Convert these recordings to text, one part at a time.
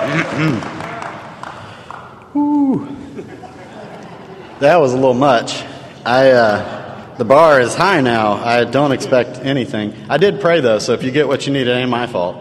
Whew. That was a little much. The bar is high now. I don't expect anything. I did pray, though, so if you get what you need, it ain't my fault.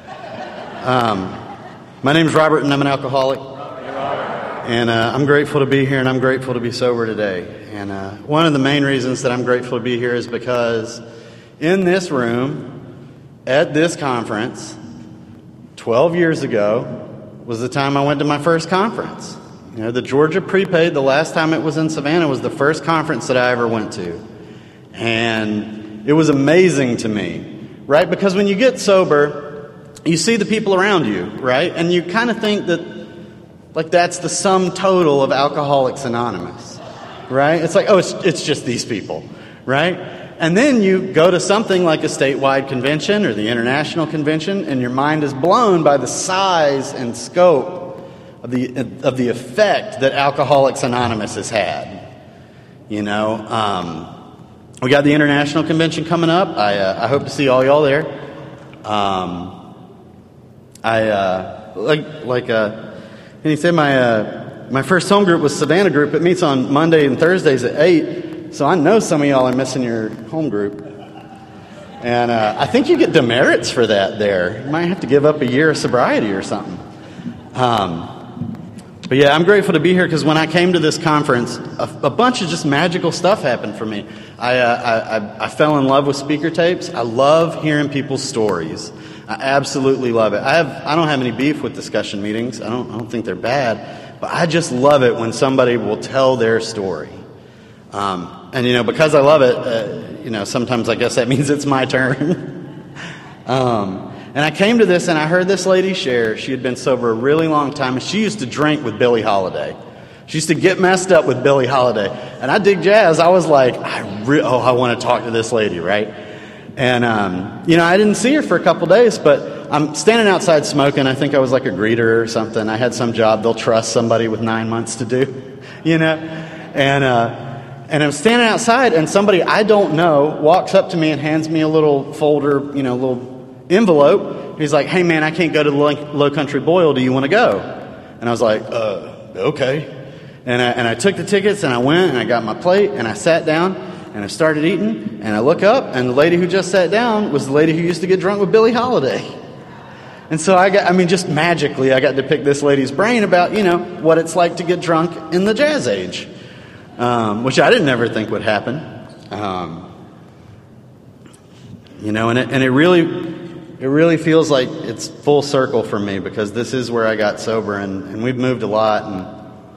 My name's Robert, and I'm an alcoholic. And I'm grateful to be here, and I'm grateful to be sober today. And one of the main reasons that I'm grateful to be here is because in this room, at this conference, 12 years ago, was the time I went to my first conference. You know, the Georgia Prepaid, the last time it was in Savannah, was the first conference that I ever went to. And it was amazing to me, right? Because when you get sober, you see the people around you, right? And you kind of think that, like, that's the sum total of Alcoholics Anonymous, right? It's like, oh, it's just these people, right? And then you go to something like a statewide convention or the international convention, and your mind is blown by the size and scope of the effect that Alcoholics Anonymous has had. You know, we got the international convention coming up. I hope to see all y'all there. And he said my first home group was Savannah group. It meets on Monday and Thursdays at 8. So I know some of y'all are missing your home group. And I think you get demerits for that there. You might have to give up a year of sobriety or something. But yeah, I'm grateful to be here because when I came to this conference, a bunch of just magical stuff happened for me. I fell in love with speaker tapes. I love hearing people's stories. I absolutely love it. I don't have any beef with discussion meetings. I don't think they're bad. But I just love it when somebody will tell their story. And, you know, because I love it, you know, sometimes I guess that means it's my turn. And I came to this and I heard this lady share. She had been sober a really long time, and she used to drink with Billie Holiday. She used to get messed up with Billie Holiday. And I dig jazz. I was like, I want to talk to this lady, right? And, you know, I didn't see her for a couple days, but I'm standing outside smoking. I think I was like a greeter or something. I had some job they'll trust somebody with 9 months to do, you know? And I'm standing outside, and somebody I don't know walks up to me and hands me a little folder, you know, a little envelope. He's like, hey, man, I can't go to the Low Country Boil. Do you want to go? And I was like, okay. And I took the tickets, and I went, and I got my plate, and I sat down, and I started eating, and I look up, and the lady who just sat down was the lady who used to get drunk with Billie Holiday. And so just magically, I got to pick this lady's brain about, you know, what it's like to get drunk in the jazz age. Which I didn't ever think would happen. You know, and it really feels like it's full circle for me because this is where I got sober, and we've moved a lot. And,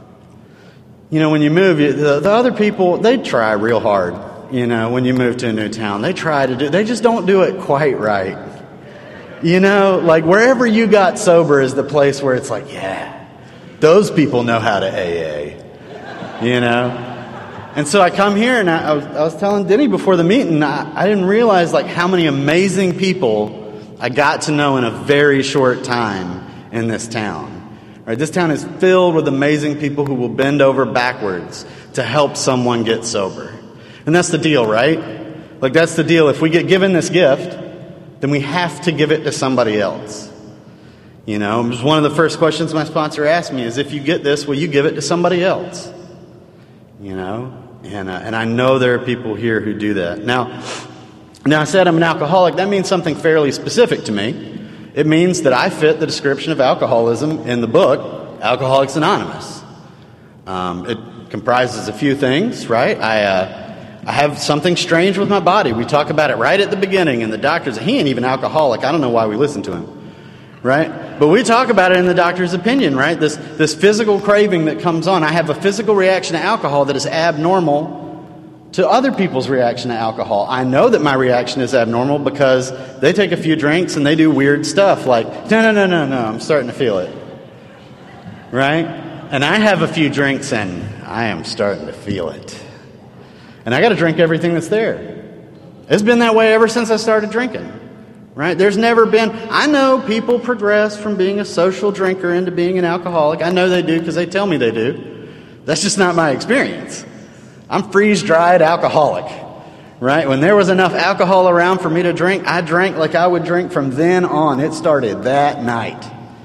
you know, when you move, the other people, they try real hard. You know, when you move to a new town, they just don't do it quite right. You know, like wherever you got sober is the place where it's like, yeah, those people know how to AA. You know? And so I come here, and I was telling Denny before the meeting, I didn't realize like how many amazing people I got to know in a very short time in this town. Right? This town is filled with amazing people who will bend over backwards to help someone get sober. And that's the deal, right? Like that's the deal. If we get given this gift, then we have to give it to somebody else. You know, it was one of the first questions my sponsor asked me is, if you get this, will you give it to somebody else? You know, and I know there are people here who do that. Now I said I'm an alcoholic. That means something fairly specific to me. It means that I fit the description of alcoholism in the book, Alcoholics Anonymous. It comprises a few things, right? I have something strange with my body. We talk about it right at the beginning, and the doctor says, he ain't even alcoholic. I don't know why we listen to him. Right? But we talk about it in the doctor's opinion, right? This physical craving that comes on. I have a physical reaction to alcohol that is abnormal to other people's reaction to alcohol. I know that my reaction is abnormal because they take a few drinks and they do weird stuff like, no, I'm starting to feel it. Right? And I have a few drinks and I am starting to feel it. And I got to drink everything that's there. It's been that way ever since I started drinking. Right? There's never been... I know people progress from being a social drinker into being an alcoholic. I know they do because they tell me they do. That's just not my experience. I'm freeze-dried alcoholic. Right? When there was enough alcohol around for me to drink, I drank like I would drink from then on. It started that night.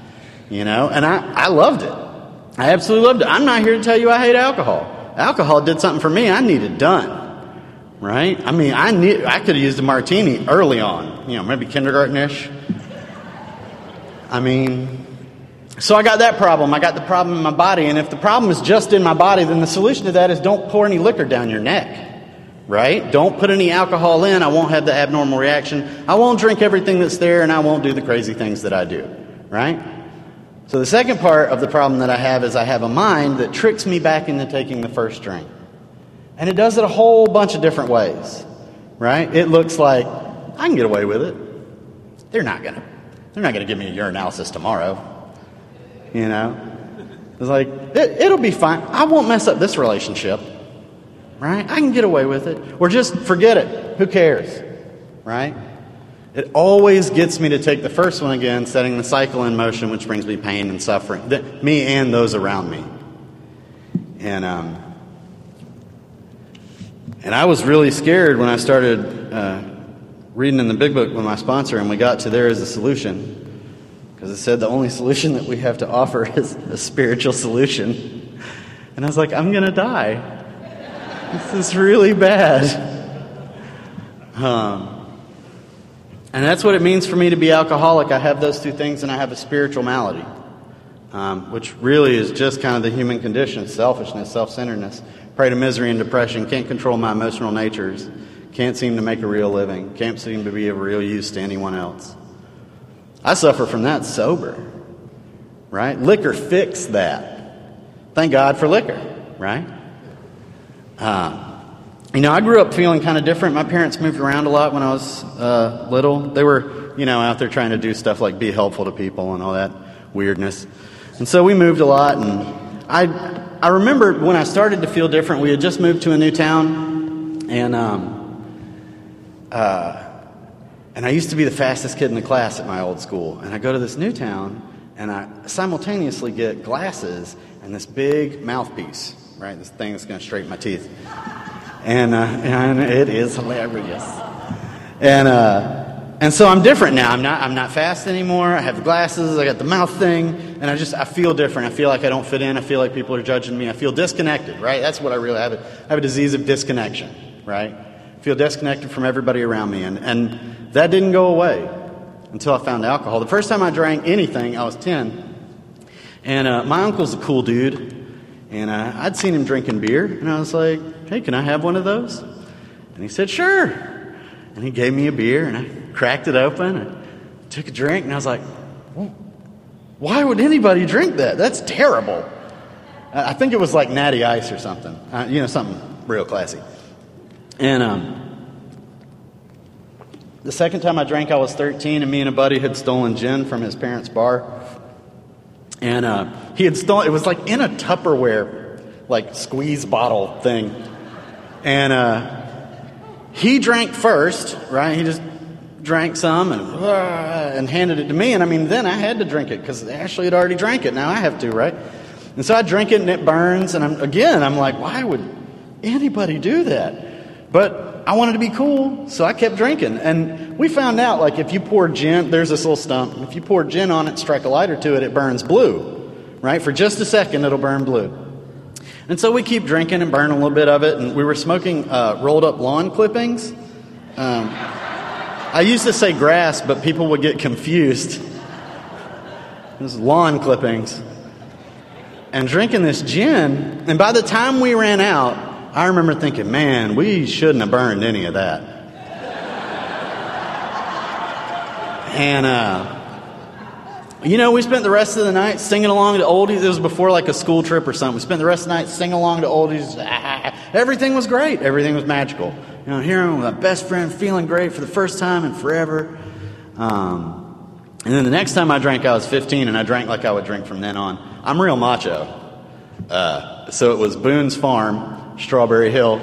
And I loved it. I absolutely loved it. I'm not here to tell you I hate alcohol. Alcohol did something for me I needed done, right? I mean, I could have used a martini early on, maybe kindergarten-ish. I mean, so I got that problem. I got the problem in my body, and if the problem is just in my body, then the solution to that is don't pour any liquor down your neck, right? Don't put any alcohol in. I won't have the abnormal reaction. I won't drink everything that's there, and I won't do the crazy things that I do, right? So the second part of the problem that I have is I have a mind that tricks me back into taking the first drink. And it does it a whole bunch of different ways, right? It looks like, I can get away with it. They're not gonna give me a urinalysis tomorrow. It's like, it'll be fine. I won't mess up this relationship, right? I can get away with it. Or just forget it. Who cares, right? It always gets me to take the first one again, setting the cycle in motion, which brings me pain and suffering, me and those around me. And I was really scared when I started reading in the Big Book with my sponsor, and we got to there as a solution, because it said the only solution that we have to offer is a spiritual solution. And I was like, I'm going to die. This is really bad. And that's what it means for me to be alcoholic. I have those two things, and I have a spiritual malady, which really is just kind of the human condition: selfishness, self-centeredness, prey to misery and depression, can't control my emotional natures, can't seem to make a real living, can't seem to be of real use to anyone else. I suffer from that sober, right? Liquor fixed that. Thank God for liquor, right? I grew up feeling kind of different. My parents moved around a lot when I was little. They were, out there trying to do stuff like be helpful to people and all that weirdness. And so we moved a lot. And I remember when I started to feel different, we had just moved to a new town. And I used to be the fastest kid in the class at my old school. And I go to this new town, and I simultaneously get glasses and this big mouthpiece, right? This thing that's going to straighten my teeth. And it is hilarious. And so I'm different now. I'm not fast anymore. I have the glasses. I got the mouth thing, and I feel different. I feel like I don't fit in. I feel like people are judging me. I feel disconnected, right? That's what I really have. I have a disease of disconnection, right? I feel disconnected from everybody around me, and that didn't go away until I found alcohol. The first time I drank anything, I was 10, and my uncle's a cool dude. And I'd seen him drinking beer, and I was like, hey, can I have one of those? And he said, sure. And he gave me a beer, and I cracked it open, and took a drink, and I was like, well, why would anybody drink that? That's terrible. I think it was like Natty Ice or something, something real classy. And the second time I drank, I was 13, and me and a buddy had stolen gin from his parents' bar. And he had stolen, it was like in a Tupperware, like squeeze bottle thing. And he drank first, right? He just drank some and handed it to me. And then I had to drink it because Ashley had already drank it. Now I have to, right? And so I drink it and it burns. And I'm like, why would anybody do that? But I wanted to be cool, so I kept drinking. And we found out, like, if you pour gin, there's this little stump. If you pour gin on it, strike a lighter to it, it burns blue, right? For just a second, it'll burn blue. And so we keep drinking and burn a little bit of it. And we were smoking rolled-up lawn clippings. I used to say grass, but people would get confused. It was lawn clippings. And drinking this gin. And by the time we ran out, I remember thinking, man, we shouldn't have burned any of that. And, we spent the rest of the night singing along to oldies. It was before like a school trip or something. We spent the rest of the night singing along to oldies. Everything was great. Everything was magical. Here I'm with my best friend, feeling great for the first time in forever. And then the next time I drank, I was 15, and I drank like I would drink from then on. I'm real macho. So it was Boone's Farm, Strawberry Hill.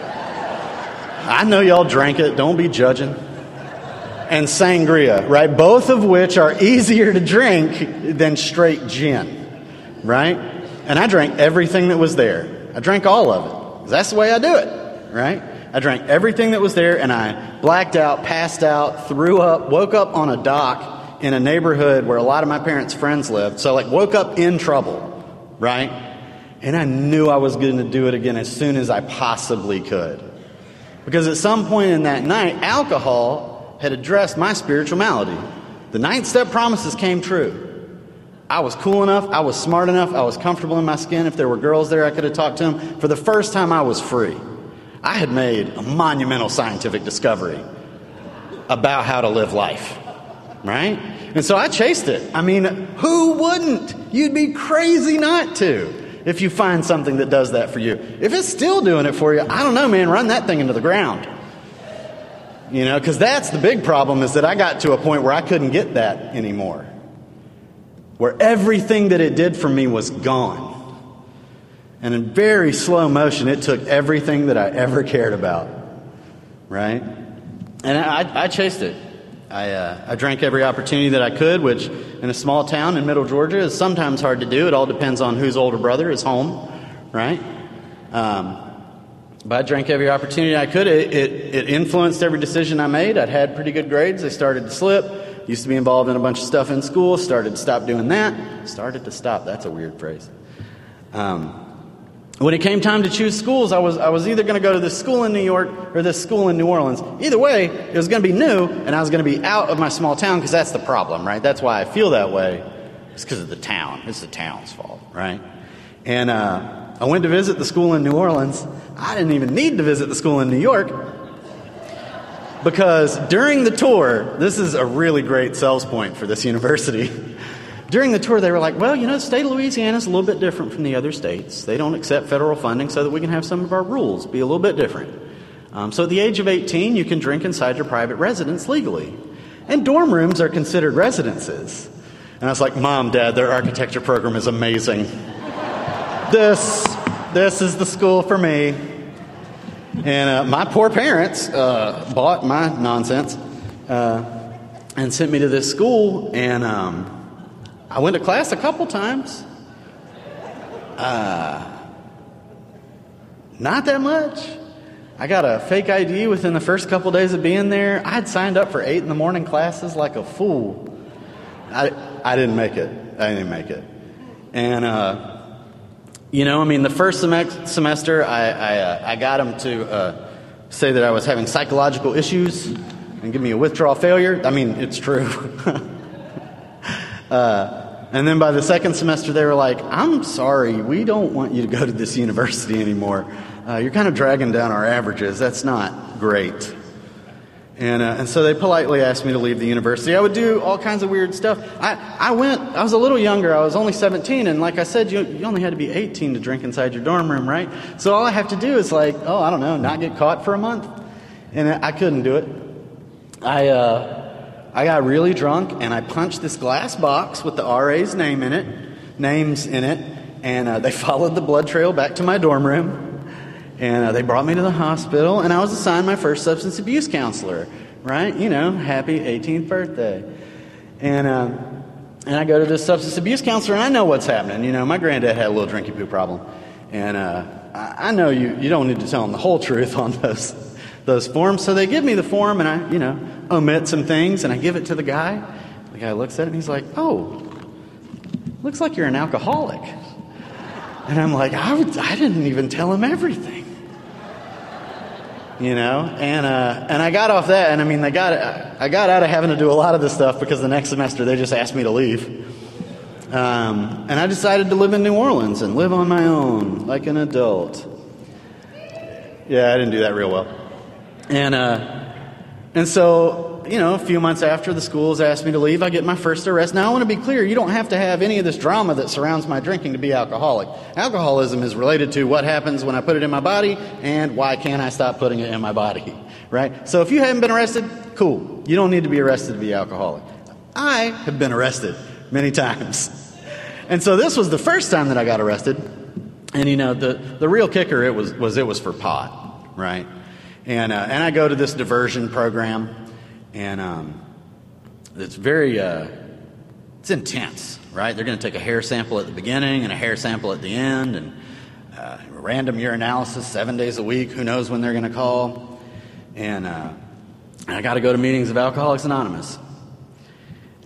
I know y'all drank it. Don't be judging. And sangria, right? Both of which are easier to drink than straight gin, right? And I drank everything that was there. I drank all of it. 'Cause that's the way I do it, right? I drank everything that was there, and I blacked out, passed out, threw up, woke up on a dock in a neighborhood where a lot of my parents' friends lived. So like woke up in trouble, right? And I knew I was going to do it again as soon as I possibly could. Because at some point in that night, alcohol had addressed my spiritual malady. The 9th step promises came true. I was cool enough, I was smart enough, I was comfortable in my skin. If there were girls there, I could have talked to them. For the first time, I was free. I had made a monumental scientific discovery about how to live life, right? And so I chased it. I mean, who wouldn't? You'd be crazy not to if you find something that does that for you. If it's still doing it for you, I don't know, man, run that thing into the ground. You know, because that's the big problem, is that I got to a point where I couldn't get that anymore. Where everything that it did for me was gone. And in very slow motion, it took everything that I ever cared about. Right? And I chased it. I drank every opportunity that I could, which in a small town in middle Georgia is sometimes hard to do. It all depends on whose older brother is home. Right? But I drank every opportunity I could. It influenced every decision I made. I'd had pretty good grades. They started to slip. Used to be involved in a bunch of stuff in school. Started to stop doing that. Started to stop. That's a weird phrase. When it came time to choose schools, I was either going to go to this school in New York or this school in New Orleans. Either way, it was going to be new, and I was going to be out of my small town, because that's the problem, right? That's why I feel that way. It's because of the town. It's the town's fault, right? And I went to visit the school in New Orleans. I didn't even need to visit the school in New York, because during the tour, this is a really great sales point for this university. During the tour, they were like, well, you know, the state of Louisiana is a little bit different from the other states. They don't accept federal funding, so that we can have some of our rules be a little bit different. So at the age of 18, you can drink inside your private residence legally. And dorm rooms are considered residences. And I was like, Mom, Dad, their architecture program is amazing. This is the school for me. And my poor parents bought my nonsense and sent me to this school. And I went to class a couple times. Not that much. I got a fake ID within the first couple days of being there. I'd signed up for 8 a.m. classes like a fool. I didn't make it. And you know, I mean, the first semester, I got them to say that I was having psychological issues and give me a withdrawal failure. I mean, it's true. And then by the second semester, they were like, I'm sorry, we don't want you to go to this university anymore. You're kind of dragging down our averages. That's not great. And so they politely asked me to leave the university. I would do all kinds of weird stuff. I was a little younger. I was only 17. And like I said, you only had to be 18 to drink inside your dorm room, right? So all I have to do is like, I don't know, not get caught for a month. And I couldn't do it. I got really drunk, and I punched this glass box with the RA's names in it. And they followed the blood trail back to my dorm room. And they brought me to the hospital, and I was assigned my first substance abuse counselor, right? You know, happy 18th birthday. And I go to this substance abuse counselor, and I know what's happening. You know, my granddad had a little drinky poo problem. And I know you don't need to tell him the whole truth on those forms. So they give me the form, and I, you know, omit some things, and I give it to the guy. The guy looks at it, and he's like, oh, looks like you're an alcoholic. And I'm like, I didn't even tell him everything. You know, and I got off that, and I mean, I got out of having to do a lot of this stuff because the next semester they just asked me to leave. And I decided to live in New Orleans and live on my own like an adult. Yeah, I didn't do that real well. And so, you know, a few months after the schools asked me to leave, I get my first arrest. Now, I want to be clear, you don't have to have any of this drama that surrounds my drinking to be alcoholic. Alcoholism is related to what happens when I put it in my body and why can't I stop putting it in my body, right? So if you haven't been arrested, cool. You don't need to be arrested to be alcoholic. I have been arrested many times. And so this was the first time that I got arrested. And, you know, the real kicker, it was for pot, right? And I go to this diversion program, and it's very, it's intense, right? They're going to take a hair sample at the beginning and a hair sample at the end, and random urinalysis 7 days a week. Who knows when they're going to call? And I got to go to meetings of Alcoholics Anonymous.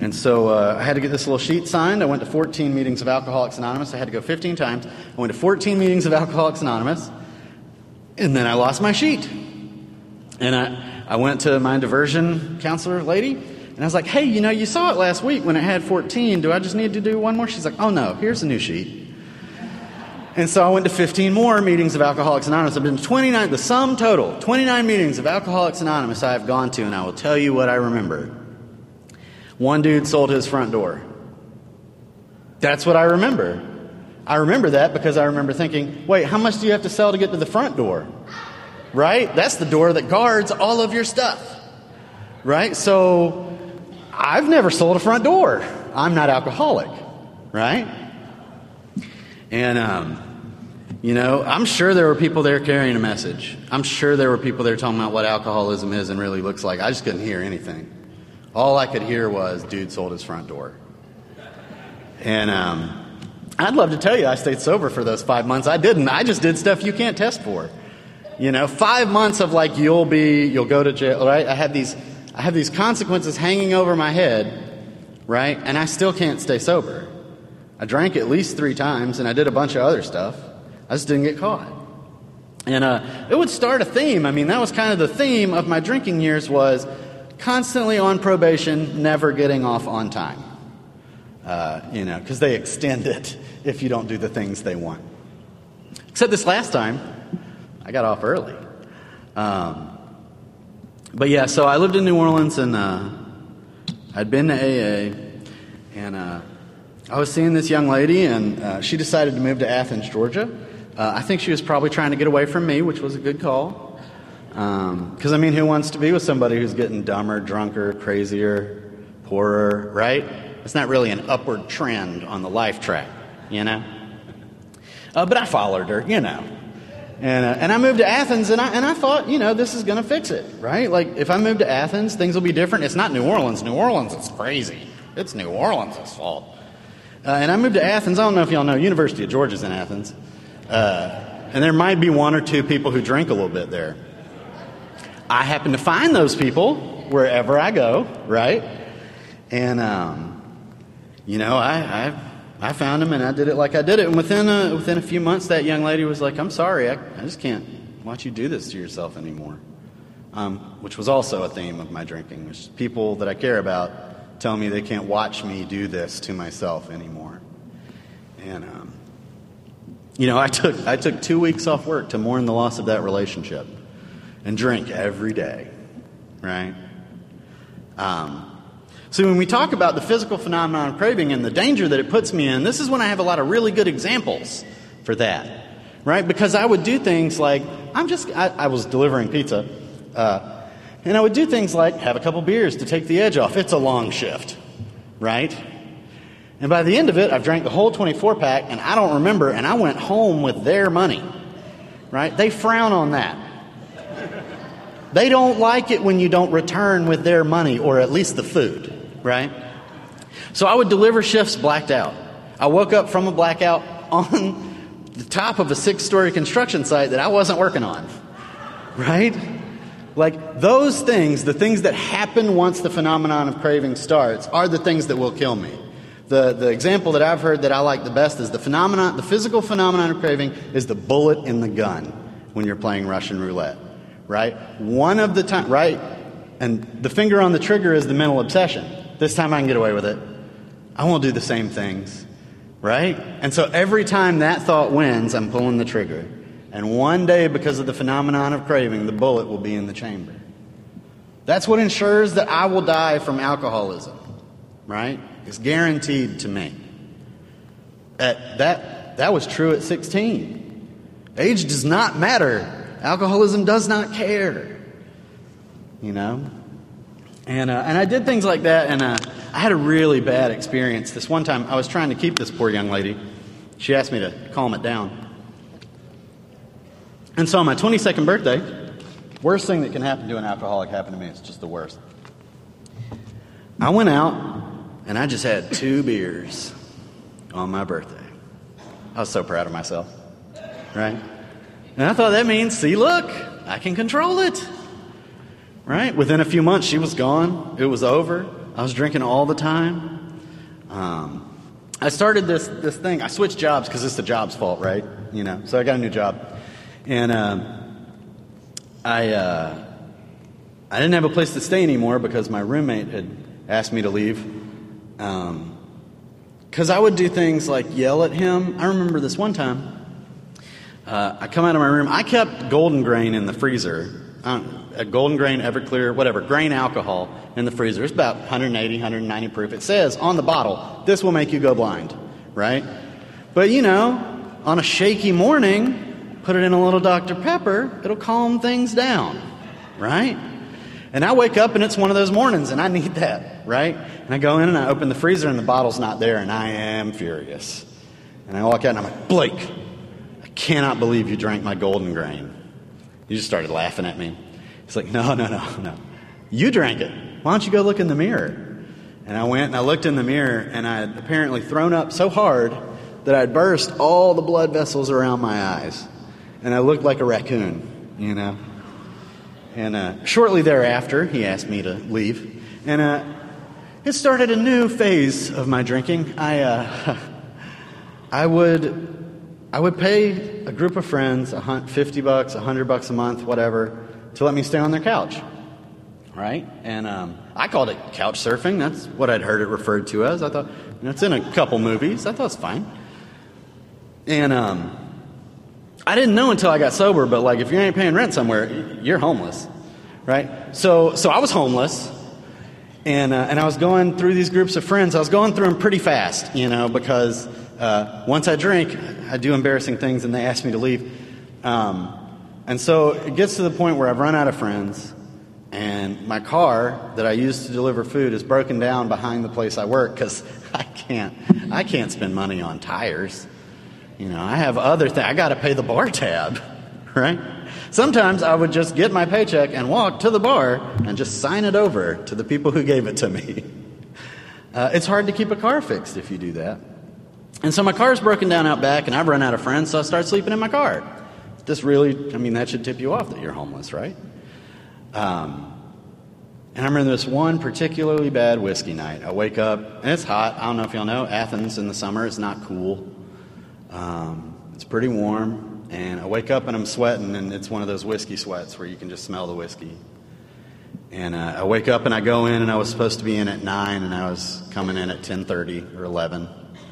And so I had to get this little sheet signed. I went to 14 meetings of Alcoholics Anonymous. I had to go 15 times. I went to 14 meetings of Alcoholics Anonymous, and then I lost my sheet. And I went to my diversion counselor lady, and I was like, hey, you saw it last week when it had 14. Do I just need to do one more? She's like, oh, no, here's a new sheet. And so I went to 15 more meetings of Alcoholics Anonymous. I've been to 29, the sum total, 29 meetings of Alcoholics Anonymous I have gone to, and I will tell you what I remember. One dude sold his front door. That's what I remember. I remember that because I remember thinking, wait, how much do you have to sell to get to the front door? Right? That's the door that guards all of your stuff. Right? So I've never sold a front door. I'm not alcoholic. Right? And, I'm sure there were people there carrying a message. I'm sure there were people there talking about what alcoholism is and really looks like. I just couldn't hear anything. All I could hear was, dude sold his front door. And I'd love to tell you I stayed sober for those 5 months. I didn't. I just did stuff you can't test for. 5 months of like, you'll go to jail, right? I have these consequences hanging over my head, right? And I still can't stay sober. I drank at least 3 times, and I did a bunch of other stuff. I just didn't get caught. And it would start a theme. I mean, that was kind of the theme of my drinking years, was constantly on probation, never getting off on time. Because they extend it if you don't do the things they want. Except this last time, I got off early. But yeah, so I lived in New Orleans, and I'd been to AA, and I was seeing this young lady, and she decided to move to Athens, Georgia. I think she was probably trying to get away from me, which was a good call. Because, who wants to be with somebody who's getting dumber, drunker, crazier, poorer, right? It's not really an upward trend on the life track, But I followed her, And I moved to Athens, and I thought, this is going to fix it, right? Like, if I move to Athens, things will be different. It's not New Orleans. New Orleans, it's crazy. It's New Orleans' fault. And I moved to Athens. I don't know if y'all know, University of Georgia's in Athens. And there might be 1 or 2 people who drink a little bit there. I happen to find those people wherever I go, right? And, I found them, and I did it like I did it. And within a few months, that young lady was like, I'm sorry, I just can't watch you do this to yourself anymore. Which was also a theme of my drinking, which people that I care about tell me they can't watch me do this to myself anymore. And, I took 2 weeks off work to mourn the loss of that relationship and drink every day, right? So when we talk about the physical phenomenon of craving and the danger that it puts me in, this is when I have a lot of really good examples for that, right? Because I would do things like, I was delivering pizza, and I would do things like have a couple beers to take the edge off. It's a long shift, right? And by the end of it, I've drank the whole 24-pack, and I don't remember, and I went home with their money, right? They frown on that. They don't like it when you don't return with their money, or at least the food, right? So I would deliver shifts blacked out. I woke up from a blackout on the top of a 6-story construction site that I wasn't working on, right? Like, those things, the things that happen once the phenomenon of craving starts, are the things that will kill me. The example that I've heard that I like the best is the physical phenomenon of craving is the bullet in the gun when you're playing Russian roulette, right? One of the time, right? And the finger on the trigger is the mental obsession. This time I can get away with it. I won't do the same things, right? And so every time that thought wins, I'm pulling the trigger. And one day, because of the phenomenon of craving, the bullet will be in the chamber. That's what ensures that I will die from alcoholism, right? It's guaranteed to me. That was true at 16. Age does not matter. Alcoholism does not care. And I did things like that, and I had a really bad experience. This one time, I was trying to keep this poor young lady. She asked me to calm it down. And so on my 22nd birthday, worst thing that can happen to an alcoholic happened to me. It's just the worst. I went out, and I just had 2 beers on my birthday. I was so proud of myself, right? And I thought that means, see, look, I can control it, right? Within a few months, she was gone. It was over. I was drinking all the time. I started this thing. I switched jobs because it's the job's fault, right? So I got a new job. And I didn't have a place to stay anymore because my roommate had asked me to leave. Because I would do things like yell at him. I remember this one time. I come out of my room. I kept Golden Grain in the freezer. A Golden Grain, Everclear, whatever, grain alcohol in the freezer. It's about 180, 190 proof. It says on the bottle, this will make you go blind, right? But, on a shaky morning, put it in a little Dr. Pepper, it'll calm things down, right? And I wake up and it's one of those mornings and I need that, right? And I go in and I open the freezer and the bottle's not there and I am furious. And I walk out and I'm like, Blake, I cannot believe you drank my Golden Grain. He just started laughing at me. He's like, no. You drank it. Why don't you go look in the mirror? And I went and I looked in the mirror and I had apparently thrown up so hard that I'd burst all the blood vessels around my eyes. And I looked like a raccoon, And shortly thereafter, he asked me to leave. And it started a new phase of my drinking. I would pay a group of friends $50, $100 a month, whatever, to let me stay on their couch, right? And I called it couch surfing. That's what I'd heard it referred to as. I thought, it's in a couple movies. I thought it's fine. And I didn't know until I got sober, but if you ain't paying rent somewhere, you're homeless, right? So I was homeless, and I was going through these groups of friends. I was going through them pretty fast, because once I drink, I do embarrassing things, and they ask me to leave. And so it gets to the point where I've run out of friends, and my car that I use to deliver food is broken down behind the place I work because I can't spend money on tires. I have other things. I got to pay the bar tab, right? Sometimes I would just get my paycheck and walk to the bar and just sign it over to the people who gave it to me. It's hard to keep a car fixed if you do that. And so my car's broken down out back, and I've run out of friends, so I start sleeping in my car. That should tip you off that you're homeless, right? And I remember this one particularly bad whiskey night. I wake up, and it's hot. I don't know if y'all know, Athens in the summer is not cool. It's pretty warm, and I wake up and I'm sweating, and it's one of those whiskey sweats where you can just smell the whiskey. And I wake up and I go in, and I was supposed to be in at 9, and I was coming in at 10:30 or 11.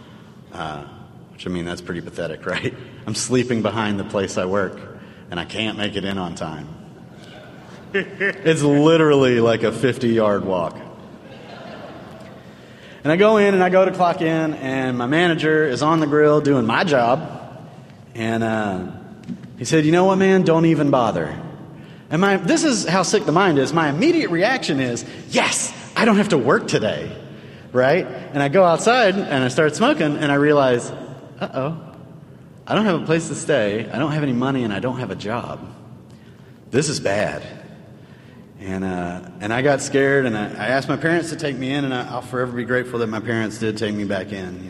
That's pretty pathetic, right? I'm sleeping behind the place I work, and I can't make it in on time. It's literally like a 50-yard walk. And I go in, and I go to clock in, and my manager is on the grill doing my job. And he said, you know what, man, don't even bother. And this is how sick the mind is. My immediate reaction is, yes, I don't have to work today, right? And I go outside, and I start smoking, and I realize, I don't have a place to stay, I don't have any money, and I don't have a job. This is bad. And I got scared, and I asked my parents to take me in, and I'll forever be grateful that my parents did take me back in,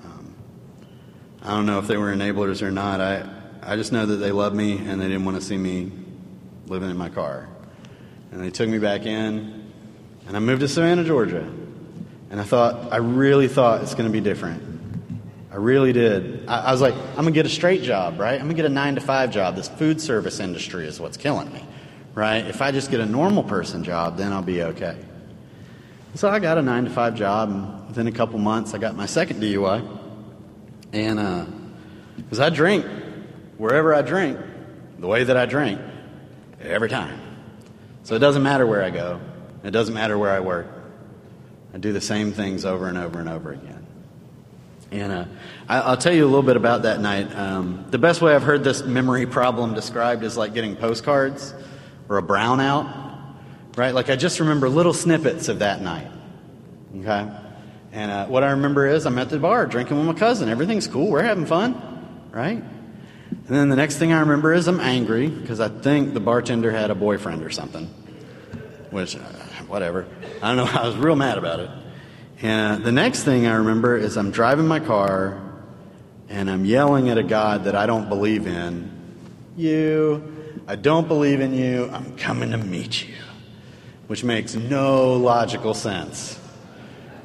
I don't know if they were enablers or not. I just know that they loved me, and they didn't want to see me living in my car. And they took me back in, and I moved to Savannah, Georgia. And I really thought it's going to be different. I really did. I was like, I'm going to get a straight job, right? I'm going to get a 9-to-5 job. This food service industry is what's killing me, right? If I just get a normal person job, then I'll be okay. So I got a 9-to-5 job, and within a couple months, I got my second DUI. And because I drink wherever I drink, the way that I drink, every time. So it doesn't matter where I go. It doesn't matter where I work. I do the same things over and over and over again. And I'll tell you a little bit about that night. The best way I've heard this memory problem described is like getting postcards or a brownout, right? Like I just remember little snippets of that night, okay? And what I remember is I'm at the bar drinking with my cousin. Everything's cool. We're having fun, right? And then the next thing I remember is I'm angry because I think the bartender had a boyfriend or something, which, whatever. I don't know. I was real mad about it. And the next thing I remember is I'm driving my car and I'm yelling at a God that I don't believe in. I don't believe in you. I'm coming to meet you, which makes no logical sense,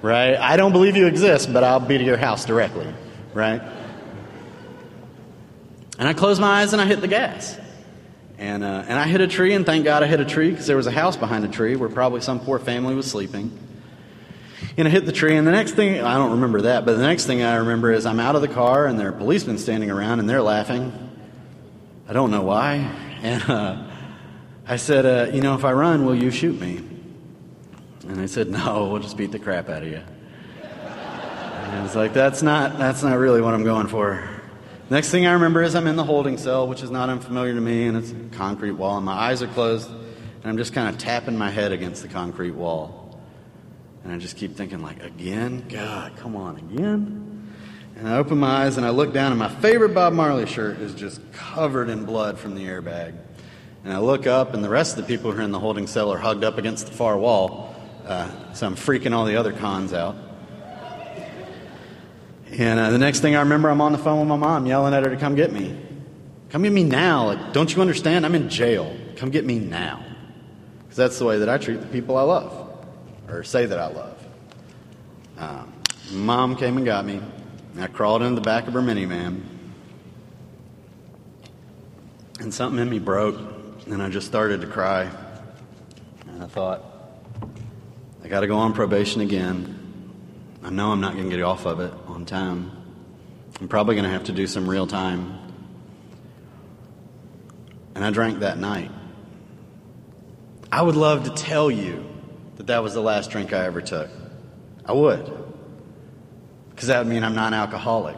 right? I don't believe you exist, but I'll be to your house directly, right? And I closed my eyes and I hit the gas. And I hit a tree, and thank God I hit a tree because there was a house behind a tree where probably some poor family was sleeping. And I hit the tree, and the next thing, I don't remember that, but the next thing I remember is I'm out of the car, and there are policemen standing around, and they're laughing. I don't know why. And I said, if I run, will you shoot me? And they said, no, we'll just beat the crap out of you. And I was like, that's not really what I'm going for. Next thing I remember is I'm in the holding cell, which is not unfamiliar to me, and it's a concrete wall, and my eyes are closed, and I'm just kind of tapping my head against the concrete wall. And I just keep thinking, like, again? God, come on, again? And I open my eyes, and I look down, and my favorite Bob Marley shirt is just covered in blood from the airbag. And I look up, and the rest of the people who are in the holding cell are hugged up against the far wall, so I'm freaking all the other cons out. And the next thing I remember, I'm on the phone with my mom yelling at her to come get me. Come get me now. Like, don't you understand? I'm in jail. Come get me now. Because that's the way that I treat the people I love, or say that I love. Mom came and got me. And I crawled into the back of her minivan. And something in me broke. And I just started to cry. And I thought, I got to go on probation again. I know I'm not going to get off of it on time. I'm probably going to have to do some real time. And I drank that night. I would love to tell you that that was the last drink I ever took. I would. Because that would mean I'm not an alcoholic.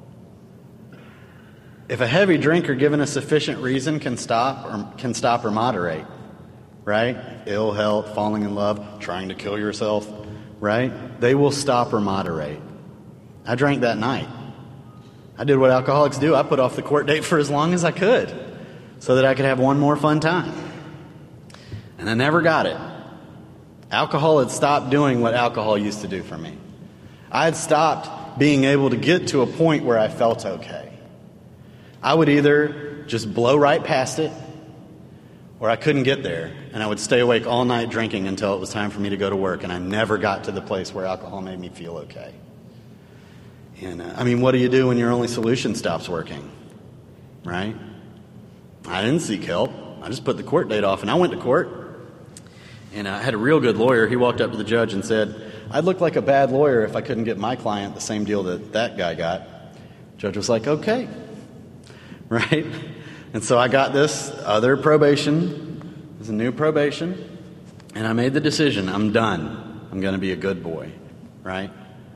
If a heavy drinker given a sufficient reason can stop or moderate, right? Ill health, falling in love, trying to kill yourself, right? They will stop or moderate. I drank that night. I did what alcoholics do. I put off the court date for as long as I could so that I could have one more fun time. And I never got it. Alcohol had stopped doing what alcohol used to do for me. I had stopped being able to get to a point where I felt okay. I would either just blow right past it, or I couldn't get there, and I would stay awake all night drinking until it was time for me to go to work, and I never got to the place where alcohol made me feel okay. And what do you do when your only solution stops working? Right? I didn't seek help. I just put the court date off, and I went to court, and I had a real good lawyer. He walked up to the judge and said, I'd look like a bad lawyer if I couldn't get my client the same deal that guy got. The judge was like, okay. Right? And so I got this other probation. It was a new probation. And I made the decision, I'm done. I'm going to be a good boy. Right?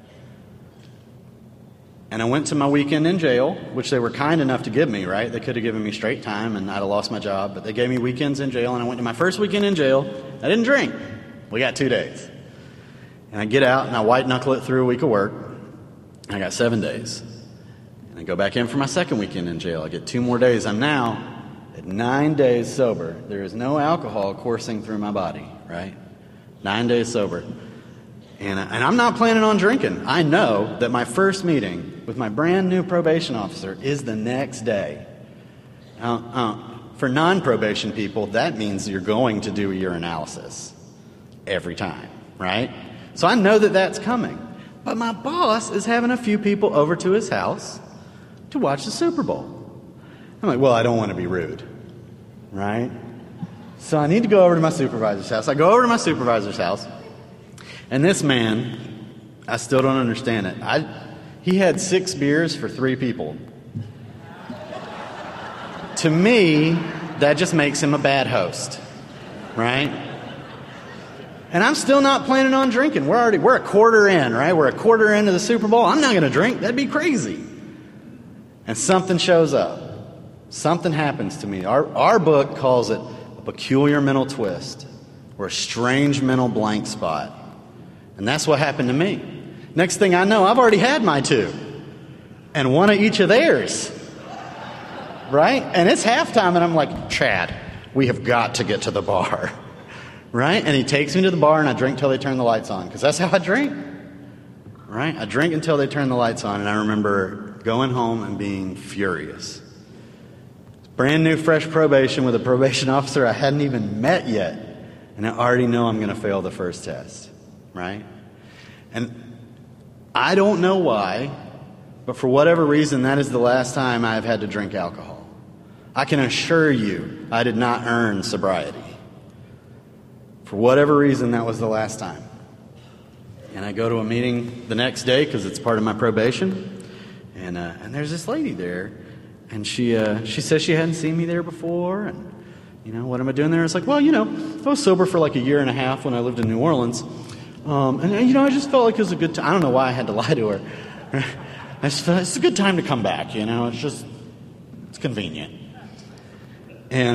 And I went to my weekend in jail, which they were kind enough to give me, right? They could have given me straight time and I'd have lost my job. But they gave me weekends in jail. And I went to my first weekend in jail. I didn't drink. We got 2 days. And I get out and I white knuckle it through a week of work. And I got 7 days. And I go back in for my second weekend in jail. I get 2 more days. I'm now at 9 days sober. There is no alcohol coursing through my body, right? 9 days sober. And I'm not planning on drinking. I know that my first meeting with my brand new probation officer is the next day. For non-probation people, that means you're going to do a urinalysis every time, right? So I know that that's coming. But my boss is having a few people over to his house to watch the Super Bowl. I'm like, well, I don't want to be rude, right? So I need to go over to my supervisor's house. I go over to my supervisor's house, and this man, I still don't understand it. He had 6 beers for 3 people. To me, that just makes him a bad host, right? And I'm still not planning on drinking. We're a quarter in, right? We're a quarter into the Super Bowl. I'm not going to drink. That'd be crazy. And something shows up. Something happens to me. Our book calls it a peculiar mental twist or a strange mental blank spot. And that's what happened to me. Next thing I know, I've already had my 2. And 1 of each of theirs. Right? And it's halftime, and I'm like, Chad, we have got to get to the bar. Right? And he takes me to the bar, and I drink till they turn the lights on. Because that's how I drink. Right? I drink until they turn the lights on. And I remember going home and being furious. Brand new, fresh probation with a probation officer I hadn't even met yet. And I already know I'm going to fail the first test. Right? And I don't know why, but for whatever reason, that is the last time I have had to drink alcohol. I can assure you I did not earn sobriety. For whatever reason, that was the last time. And I go to a meeting the next day because it's part of my probation. And there's this lady there. And she says she hadn't seen me there before. And, what am I doing there? It's like, well, I was sober for like a year and a half when I lived in New Orleans. I just felt like it was a good time. I don't know why I had to lie to her. I just felt it's a good time to come back, it's convenient. And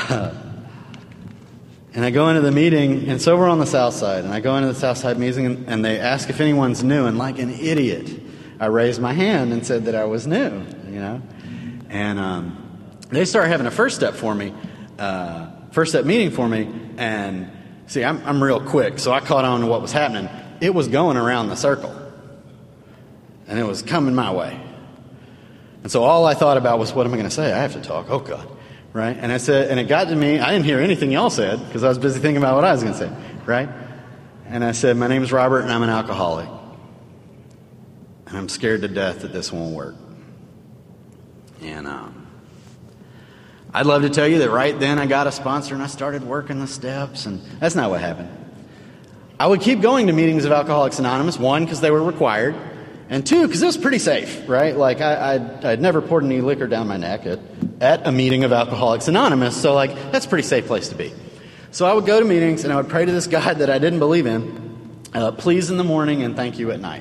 I go into the meeting, and it's over on the south side, and I go into the south side meeting, and they ask if anyone's new, and like an idiot, I raised my hand and said that I was new, And they started having a first step meeting for me, and see, I'm real quick, so I caught on to what was happening. It was going around the circle, and it was coming my way. And so all I thought about was, what am I going to say? I have to talk. Oh, God. Right? And I said, and it got to me, I didn't hear anything y'all said, because I was busy thinking about what I was going to say. Right? And I said, my name is Robert, and I'm an alcoholic. And I'm scared to death that this won't work. And I'd love to tell you that right then I got a sponsor and I started working the steps, and that's not what happened. I would keep going to meetings of Alcoholics Anonymous, one, because they were required, and two, because it was pretty safe, right? Like, I'd never poured any liquor down my neck at a meeting of Alcoholics Anonymous, so, that's a pretty safe place to be. So I would go to meetings, and I would pray to this God that I didn't believe in, please in the morning and thank you at night.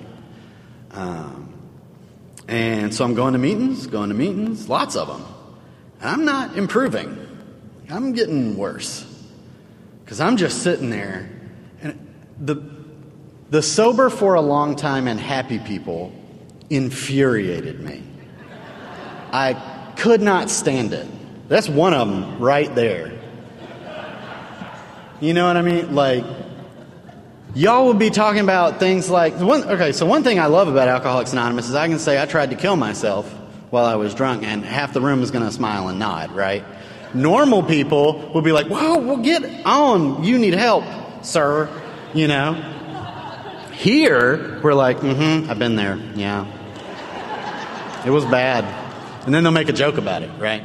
And so I'm going to meetings, lots of them. And I'm not improving. I'm getting worse. Because I'm just sitting there, and the sober for a long time and happy people infuriated me. I could not stand it. That's one of them right there. You know what I mean? Like, y'all would be talking about things like, one thing I love about Alcoholics Anonymous is I can say I tried to kill myself while I was drunk, and half the room is going to smile and nod, right? Normal people will be like, whoa, well, get on. You need help, sir. Here, we're like, I've been there. Yeah. It was bad. And then they'll make a joke about it, right?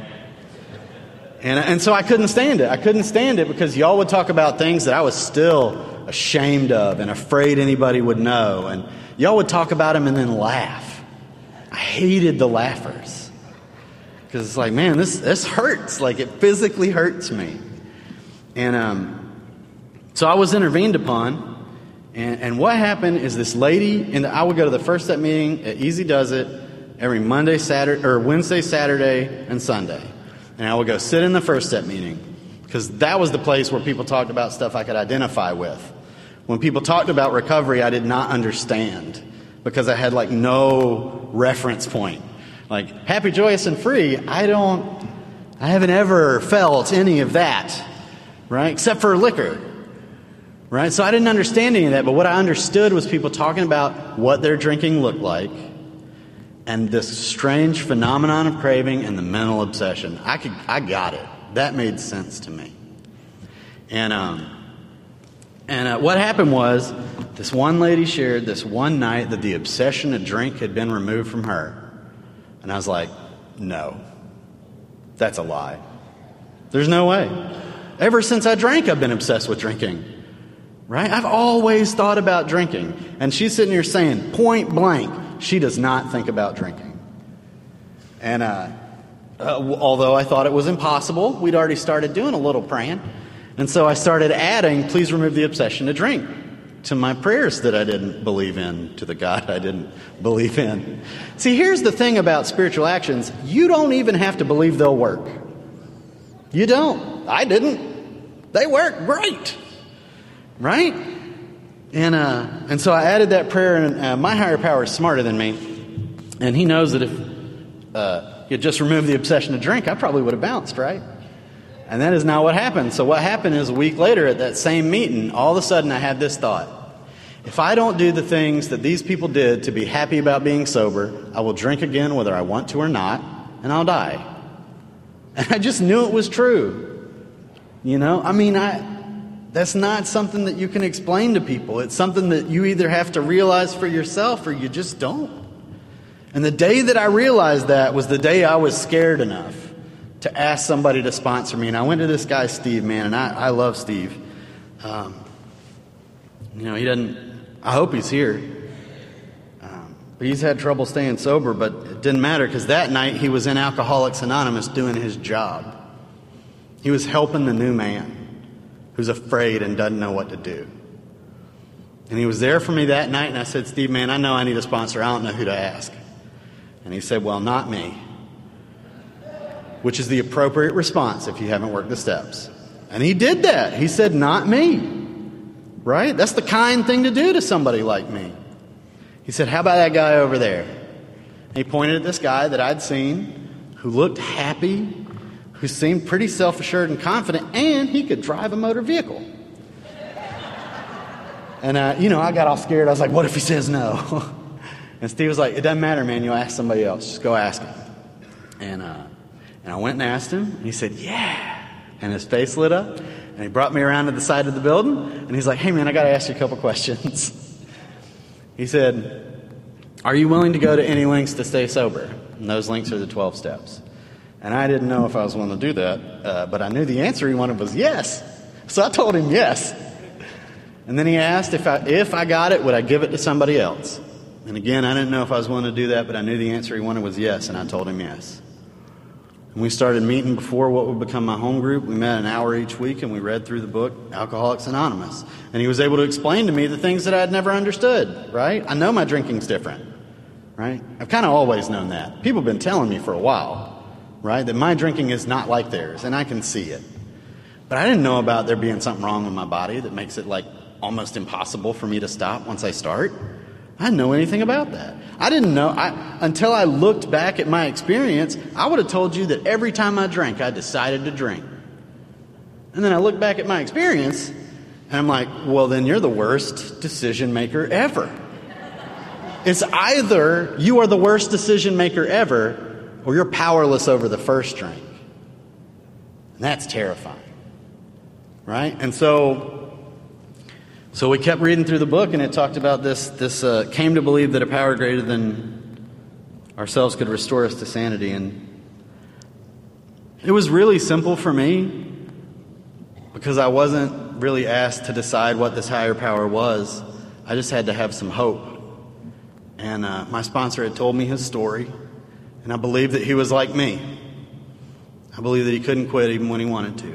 And so I couldn't stand it. I couldn't stand it because y'all would talk about things that I was still ashamed of and afraid anybody would know. And y'all would talk about them and then laugh. I hated the laughers. Because it's like, man, this hurts. Like, it physically hurts me. And so I was intervened upon. And what happened is this lady, and I would go to the First Step meeting at Easy Does It every Monday, Saturday, or Wednesday, Saturday, and Sunday. And I would go sit in the First Step meeting because that was the place where people talked about stuff I could identify with. When people talked about recovery, I did not understand because I had no reference point. Like, happy, joyous, and free, I haven't ever felt any of that, right? Except for liquor. Right? So I didn't understand any of that, but what I understood was people talking about what their drinking looked like and this strange phenomenon of craving and the mental obsession. I got it. That made sense to me. And what happened was this one lady shared this one night that the obsession to drink had been removed from her. And I was like, no, that's a lie. There's no way. Ever since I drank, I've been obsessed with drinking. Right? I've always thought about drinking. And she's sitting here saying, point blank, she does not think about drinking. And although I thought it was impossible, we'd already started doing a little praying. And so I started adding, please remove the obsession to drink, to my prayers that I didn't believe in, to the God I didn't believe in. See, here's the thing about spiritual actions. You don't even have to believe they'll work. You don't. I didn't. They work great. Right? And so I added that prayer, and my higher power is smarter than me. And he knows that if he had just removed the obsession to drink, I probably would have bounced, right? And that is not what happened. So what happened is a week later at that same meeting, all of a sudden I had this thought. If I don't do the things that these people did to be happy about being sober, I will drink again whether I want to or not, and I'll die. And I just knew it was true. I mean, That's not something that you can explain to people. It's something that you either have to realize for yourself or you just don't. And the day that I realized that was the day I was scared enough to ask somebody to sponsor me. And I went to this guy, Steve, man, and I love Steve. He doesn't, I hope he's here. But he's had trouble staying sober, but it didn't matter because that night he was in Alcoholics Anonymous doing his job. He was helping the new man who's afraid and doesn't know what to do. And he was there for me that night, and I said, Steve, man, I know I need a sponsor. I don't know who to ask. And he said, well, not me. Which is the appropriate response if you haven't worked the steps. And he did that. He said, not me. Right? That's the kind thing to do to somebody like me. He said, how about that guy over there? And he pointed at this guy that I'd seen who looked happy, who seemed pretty self-assured and confident, and he could drive a motor vehicle. And, I got all scared. I was like, what if he says no? And Steve was like, it doesn't matter, man. You'll ask somebody else. Just go ask him. And I went and asked him, and he said, yeah. And his face lit up, and he brought me around to the side of the building, and he's like, hey, man, I got to ask you a couple questions. He said, are you willing to go to any lengths to stay sober? And those links are the 12 steps. And I didn't know if I was willing to do that, but I knew the answer he wanted was yes. So I told him yes. And then he asked if I got it, would I give it to somebody else? And again, I didn't know if I was willing to do that, but I knew the answer he wanted was yes, and I told him yes. And we started meeting before what would become my home group. We met an hour each week, and we read through the book, Alcoholics Anonymous. And he was able to explain to me the things that I had never understood, right? I know my drinking's different, right? I've kind of always known that. People have been telling me for a while, right, that my drinking is not like theirs, and I can see it. But I didn't know about there being something wrong with my body that makes it like almost impossible for me to stop once I start. I didn't know anything about that. I didn't know, until I looked back at my experience, I would have told you that every time I drank, I decided to drink. And then I look back at my experience, and I'm like, well, then you're the worst decision maker ever. It's either you are the worst decision maker ever, or you're powerless over the first drink. And that's terrifying. Right? And so we kept reading through the book, and it talked about this came to believe that a power greater than ourselves could restore us to sanity. And it was really simple for me because I wasn't really asked to decide what this higher power was. I just had to have some hope. And my sponsor had told me his story, and I believed that he was like me. I believed that he couldn't quit even when he wanted to.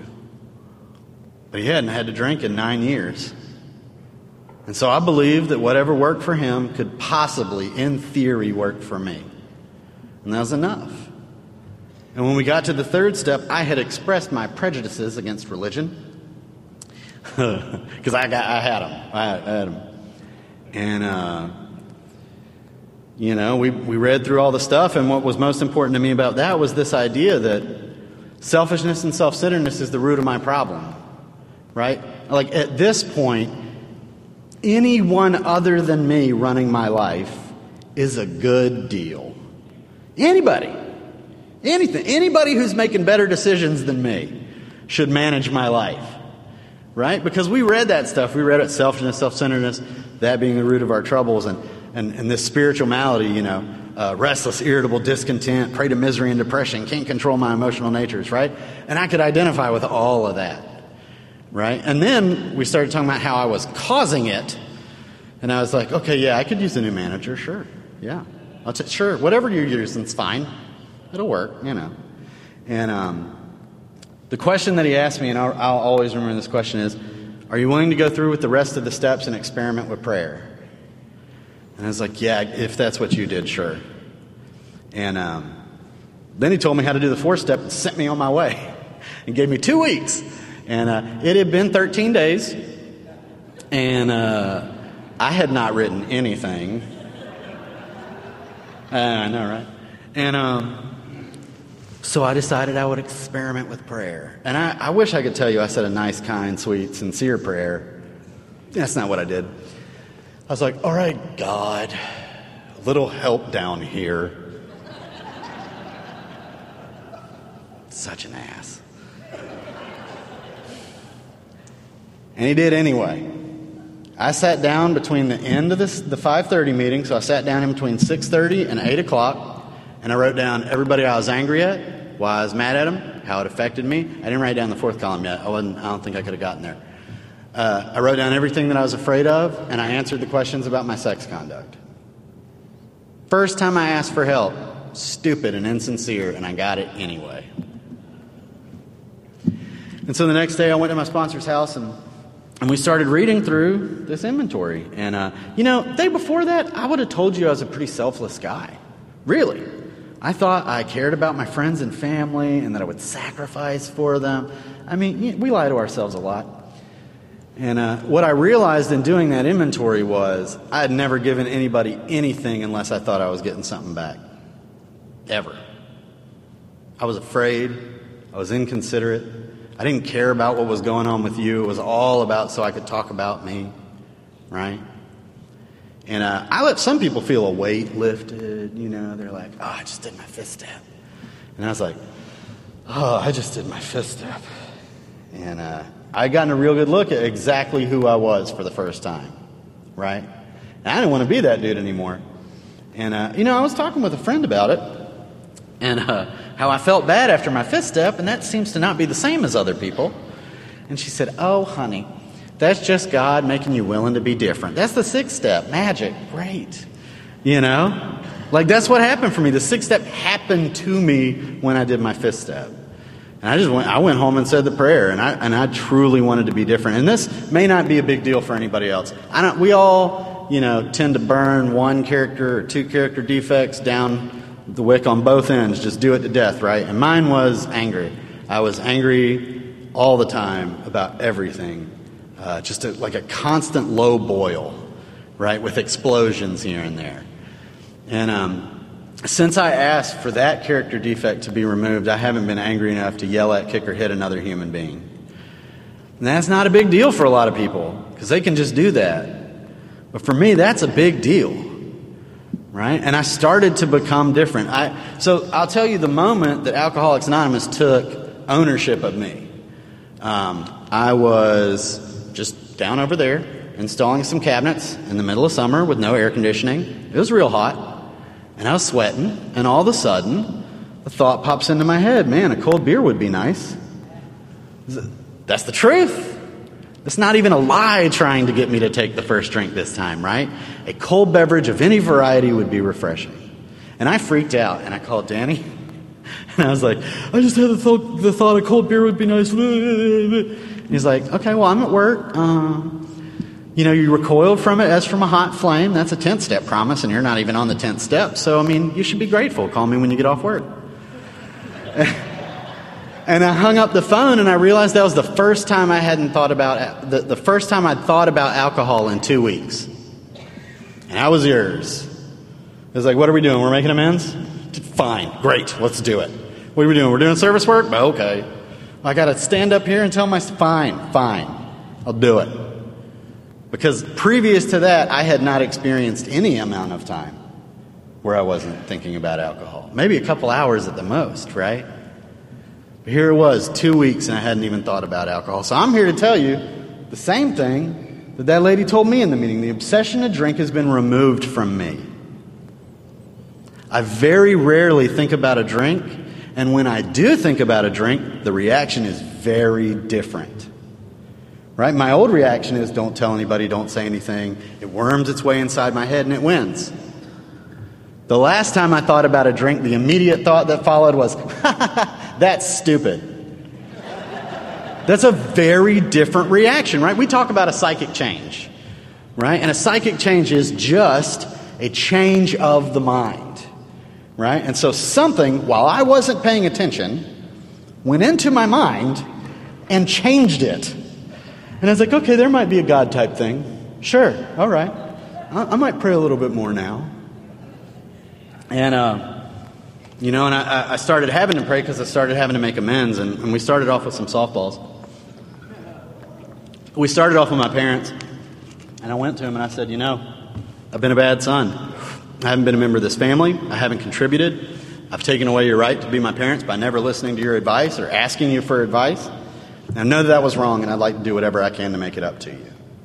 But he hadn't had to drink in 9 years. And so I believed that whatever worked for him could possibly, in theory, work for me. And that was enough. And when we got to the third step, I had expressed my prejudices against religion. Because I had them. I had them. And, we read through all the stuff, and what was most important to me about that was this idea that selfishness and self-centeredness is the root of my problem. Right? Like, at this point, anyone other than me running my life is a good deal. Anybody. Anything. Anybody who's making better decisions than me should manage my life. Right? Because we read that stuff. We read it, selfishness, self-centeredness, that being the root of our troubles, and this spiritual malady, restless, irritable, discontent, prey to misery and depression, can't control my emotional natures, right? And I could identify with all of that. Right? And then we started talking about how I was causing it. And I was like, okay, yeah, I could use a new manager. Sure. Yeah. Sure. Whatever you're using, it's fine. It'll work, And the question that he asked me, and I'll always remember this question, is, are you willing to go through with the rest of the steps and experiment with prayer? And I was like, yeah, if that's what you did, sure. And then he told me how to do the fourth step and sent me on my way and gave me 2 weeks. And it had been 13 days, and I had not written anything. I know, right? And so I decided I would experiment with prayer. And I wish I could tell you I said a nice, kind, sweet, sincere prayer. That's not what I did. I was like, all right, God, a little help down here. Such an ass. And he did anyway. I sat down between the end of the 5:30 meeting, so I sat down in between 6:30 and 8 o'clock, and I wrote down everybody I was angry at, why I was mad at them, how it affected me. I didn't write down the fourth column yet. I don't think I could have gotten there. I wrote down everything that I was afraid of, and I answered the questions about my sex conduct. First time I asked for help, stupid and insincere, and I got it anyway. And so the next day I went to my sponsor's house, and we started reading through this inventory. And, the day before that, I would have told you I was a pretty selfless guy. Really. I thought I cared about my friends and family and that I would sacrifice for them. I mean, we lie to ourselves a lot. And what I realized in doing that inventory was I had never given anybody anything unless I thought I was getting something back. Ever. I was afraid. I was inconsiderate. I didn't care about what was going on with you. It was all about so I could talk about me. Right? And I let some people feel a weight lifted. They're like, oh, I just did my fifth step. And I was like, oh, I just did my fifth step. And I got a real good look at exactly who I was for the first time, right? And I didn't want to be that dude anymore. And, I was talking with a friend about it and how I felt bad after my fifth step, and that seems to not be the same as other people. And she said, oh, honey, that's just God making you willing to be different. That's the sixth step. Magic. Great. Like that's what happened for me. The sixth step happened to me when I did my fifth step. And I went home and said the prayer, and I truly wanted to be different. And this may not be a big deal for anybody else. We all, tend to burn one character or two character defects down the wick on both ends. Just do it to death, right? And mine was anger. I was angry all the time about everything. Like a constant low boil, right? With explosions here and there. And, since I asked for that character defect to be removed, I haven't been angry enough to yell at, kick, or hit another human being. And that's not a big deal for a lot of people, because they can just do that. But for me, that's a big deal, right? And I started to become different. So I'll tell you the moment that Alcoholics Anonymous took ownership of me. I was just down over there installing some cabinets in the middle of summer with no air conditioning. It was real hot. And I was sweating, and all of a sudden, the thought pops into my head, man, a cold beer would be nice. That's the truth. It's not even a lie trying to get me to take the first drink this time, right? A cold beverage of any variety would be refreshing. And I freaked out, and I called Danny, and I was like, I just had the thought a cold beer would be nice. And he's like, okay, well, I'm at work. You recoiled from it as from a hot flame. That's a 10th step promise, and you're not even on the 10th step. So, you should be grateful. Call me when you get off work. And I hung up the phone, and I realized that was the first time I hadn't thought about, the first time I'd thought about alcohol in 2 weeks. And I was yours. It was like, what are we doing? We're making amends? Fine. Great. Let's do it. What are we doing? We're doing service work? Okay. I got to stand up here and tell fine. I'll do it. Because previous to that, I had not experienced any amount of time where I wasn't thinking about alcohol. Maybe a couple hours at the most, right? But here it was, 2 weeks, and I hadn't even thought about alcohol. So I'm here to tell you the same thing that lady told me in the meeting. The obsession to drink has been removed from me. I very rarely think about a drink, and when I do think about a drink, the reaction is very different. Right? My old reaction is don't tell anybody, don't say anything. It worms its way inside my head and it wins. The last time I thought about a drink, the immediate thought that followed was, that's stupid. That's a very different reaction, right? We talk about a psychic change, right? And a psychic change is just a change of the mind, right? And so something, while I wasn't paying attention, went into my mind and changed it. And I was like, okay, there might be a God type thing. Sure, all right. I might pray a little bit more now. And, I started having to pray because I started having to make amends. And we started off with some softballs. We started off with my parents. And I went to them and I said, I've been a bad son. I haven't been a member of this family. I haven't contributed. I've taken away your right to be my parents by never listening to your advice or asking you for advice. And I know that was wrong, and I'd like to do whatever I can to make it up to you.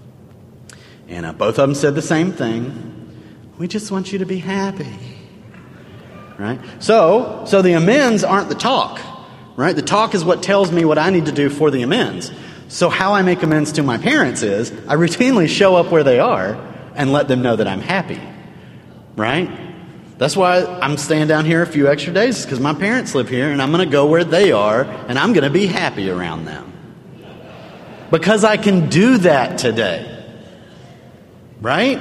And both of them said the same thing. We just want you to be happy. Right? So the amends aren't the talk. Right? The talk is what tells me what I need to do for the amends. So how I make amends to my parents is I routinely show up where they are and let them know that I'm happy. Right? That's why I'm staying down here a few extra days, because my parents live here, and I'm going to go where they are, and I'm going to be happy around them. Because I can do that today. Right?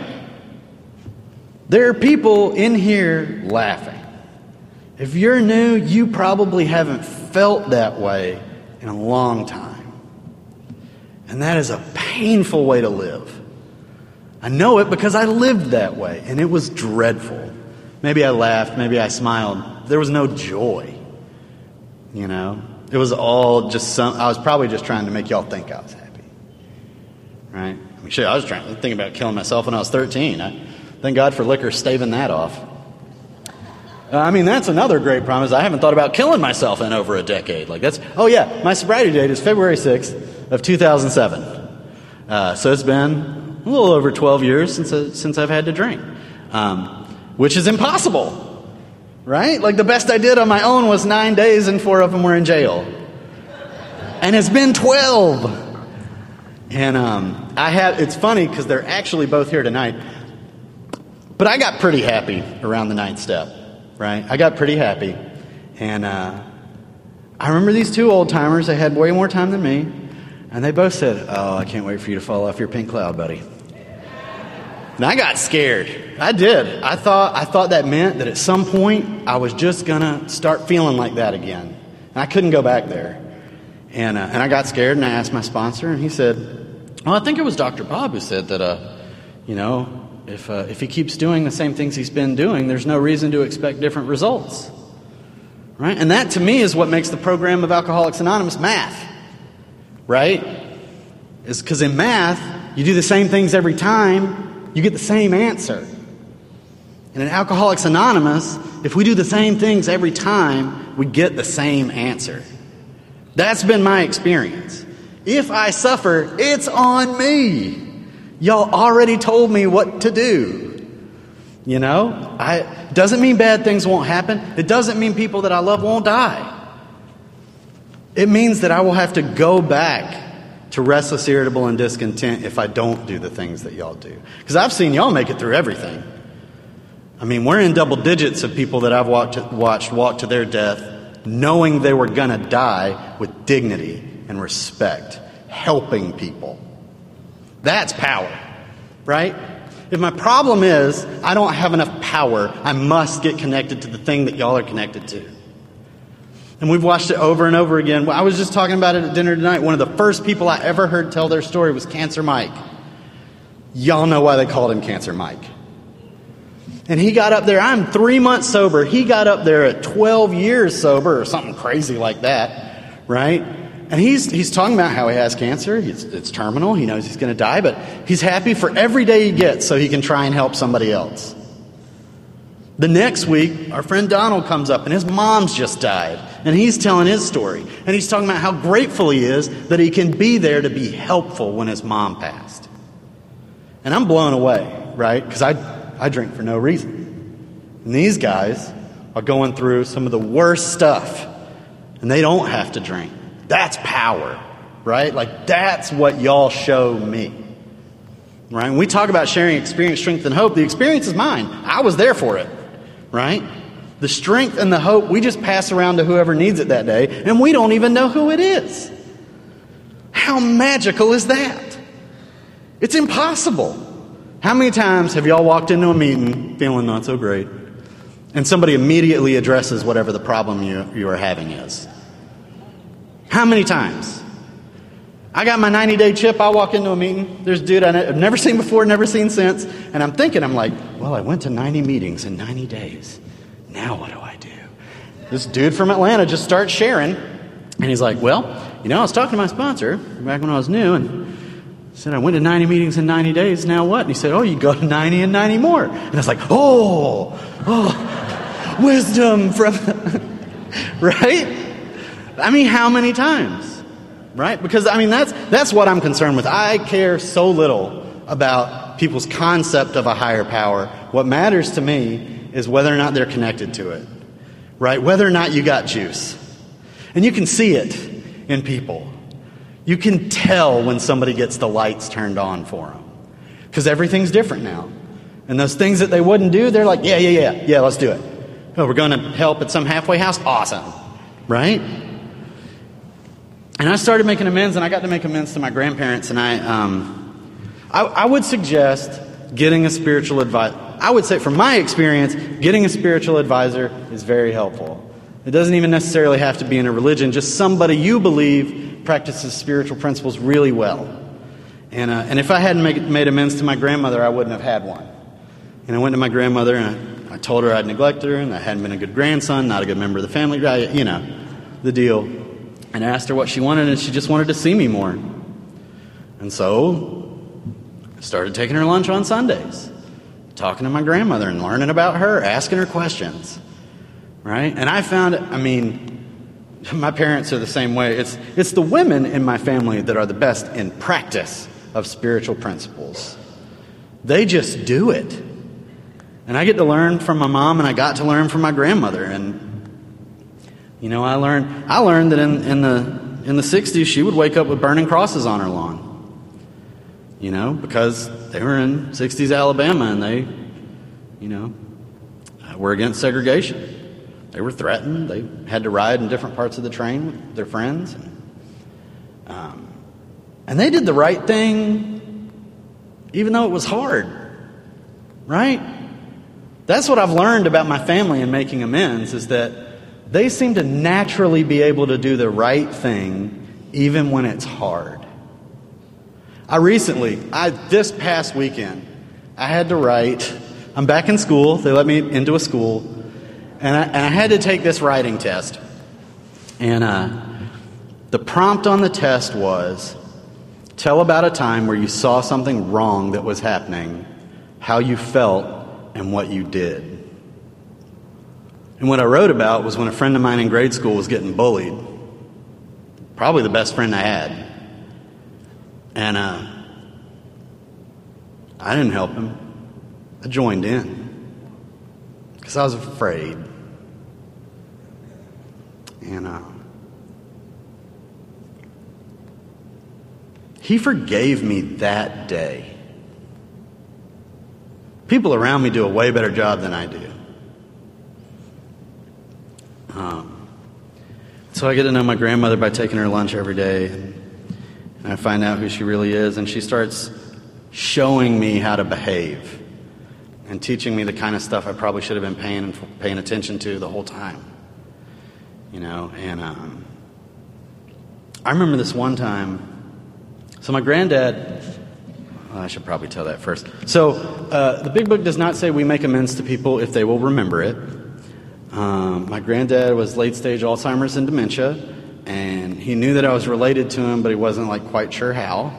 There are people in here laughing. If you're new, you probably haven't felt that way in a long time. And that is a painful way to live. I know it because I lived that way, and it was dreadful. Maybe I laughed, maybe I smiled. There was no joy. You know? It was all just I was probably just trying to make y'all think I was happy. Right? I mean, shit, I was thinking about killing myself when I was 13. I thank God for liquor staving that off. That's another great promise. I haven't thought about killing myself in over a decade. My sobriety date is February 6th of 2007. So it's been a little over 12 years since I've had to drink, which is impossible, right? Like, the best I did on my own was 9 days, and 4 of them were in jail. And it's been 12. And it's funny because they're actually both here tonight, but I got pretty happy around the 9th step. Right? I got pretty happy. And I remember these 2 old-timers. They had way more time than me. And they both said, "Oh, I can't wait for you to fall off your pink cloud, buddy." And I got scared. I did. I thought that meant that at some point I was just going to start feeling like that again. And I couldn't go back there. And I got scared, and I asked my sponsor, and he said, "Well, I think it was Dr. Bob who said that, if he keeps doing the same things he's been doing, there's no reason to expect different results." Right? And that, to me, is what makes the program of Alcoholics Anonymous math. Right? Is because in math, you do the same things every time, you get the same answer. And in Alcoholics Anonymous, if we do the same things every time, we get the same answer. That's been my experience. If I suffer, it's on me. Y'all already told me what to do. You know? Doesn't mean bad things won't happen. It doesn't mean people that I love won't die. It means that I will have to go back to restless, irritable, and discontent if I don't do the things that y'all do. Because I've seen y'all make it through everything. We're in double digits of people that I've watched walk to their death knowing they were going to die with dignity and respect, helping people. That's power, right? If my problem is I don't have enough power, I must get connected to the thing that y'all are connected to. And we've watched it over and over again. I was just talking about it at dinner tonight. One of the first people I ever heard tell their story was Cancer Mike. Y'all know why they called him Cancer Mike. And he got up there, I'm 3 months sober. He got up there at 12 years sober or something crazy like that, right? And he's talking about how he has cancer. It's terminal. He knows he's going to die, but he's happy for every day he gets so he can try and help somebody else. The next week, our friend Donald comes up, and his mom's just died. And he's telling his story. And he's talking about how grateful he is that he can be there to be helpful when his mom passed. And I'm blown away, right? Because I drink for no reason. And these guys are going through some of the worst stuff, and they don't have to drink. That's power, right? Like, that's what y'all show me. Right? When we talk about sharing experience, strength, and hope, the experience is mine. I was there for it. Right? The strength and the hope, we just pass around to whoever needs it that day, and we don't even know who it is. How magical is that? It's impossible. How many times have y'all walked into a meeting feeling not so great, and somebody immediately addresses whatever the problem you are having is? How many times? I got my 90-day chip. I walk into a meeting. There's a dude I've never seen before, never seen since. And I'm thinking, well, I went to 90 meetings in 90 days. Now what do I do? This dude from Atlanta just starts sharing. And he's like, well, I was talking to my sponsor back when I was new. And he said, I went to 90 meetings in 90 days. Now what? And he said, you go to 90 and 90 more. And I was like, wisdom from... right? How many times? right? Because, I mean, that's what I'm concerned with. I care so little about people's concept of a higher power. What matters to me is whether or not they're connected to it, right? Whether or not you got juice. And you can see it in people. You can tell when somebody gets the lights turned on for them. Because everything's different now. And those things that they wouldn't do, they're like, yeah, let's do it. Oh, we're going to help at some halfway house? Awesome. Right? And I started making amends, and I got to make amends to my grandparents. And I would suggest getting a spiritual advisor. I would say, from my experience, getting a spiritual advisor is very helpful. It doesn't even necessarily have to be in a religion. Just somebody you believe practices spiritual principles really well. And if I hadn't made amends to my grandmother, I wouldn't have had one. And I went to my grandmother, and I told her I'd neglected her, and I hadn't been a good grandson, not a good member of the family, you know, the deal. And I asked her what she wanted, and she just wanted to see me more. And so I started taking her lunch on Sundays, talking to my grandmother and learning about her, asking her questions, right? And I found, I mean, my parents are the same way. It's the women in my family that are the best in practice of spiritual principles. They just do it. And I get to learn from my mom, and I got to learn from my grandmother. And you know, I learned that in the 60s she would wake up with burning crosses on her lawn. You know, because they were in 60s Alabama, and they, you know, were against segregation. They were threatened. They had to ride in different parts of the train with their friends. And they did the right thing, even though it was hard. Right? That's what I've learned about my family in making amends, is that they seem to naturally be able to do the right thing even when it's hard. This past weekend, I had to write, I'm back in school, they let me into a school, and I had to take this writing test. And the prompt on the test was, tell about a time where you saw something wrong that was happening, how you felt, and what you did. And what I wrote about was when a friend of mine in grade school was getting bullied. Probably the best friend I had. And I didn't help him. I joined in. Because I was afraid. And he forgave me that day. People around me do a way better job than I do. So I get to know my grandmother by taking her lunch every day, and I find out who she really is, and she starts showing me how to behave and teaching me the kind of stuff I probably should have been paying attention to the whole time. You know, and I remember this one time. So my granddad, I should probably tell that first. So the Big Book does not say we make amends to people if they will remember it. My granddad was late-stage Alzheimer's and dementia, and he knew that I was related to him, but he wasn't quite sure how.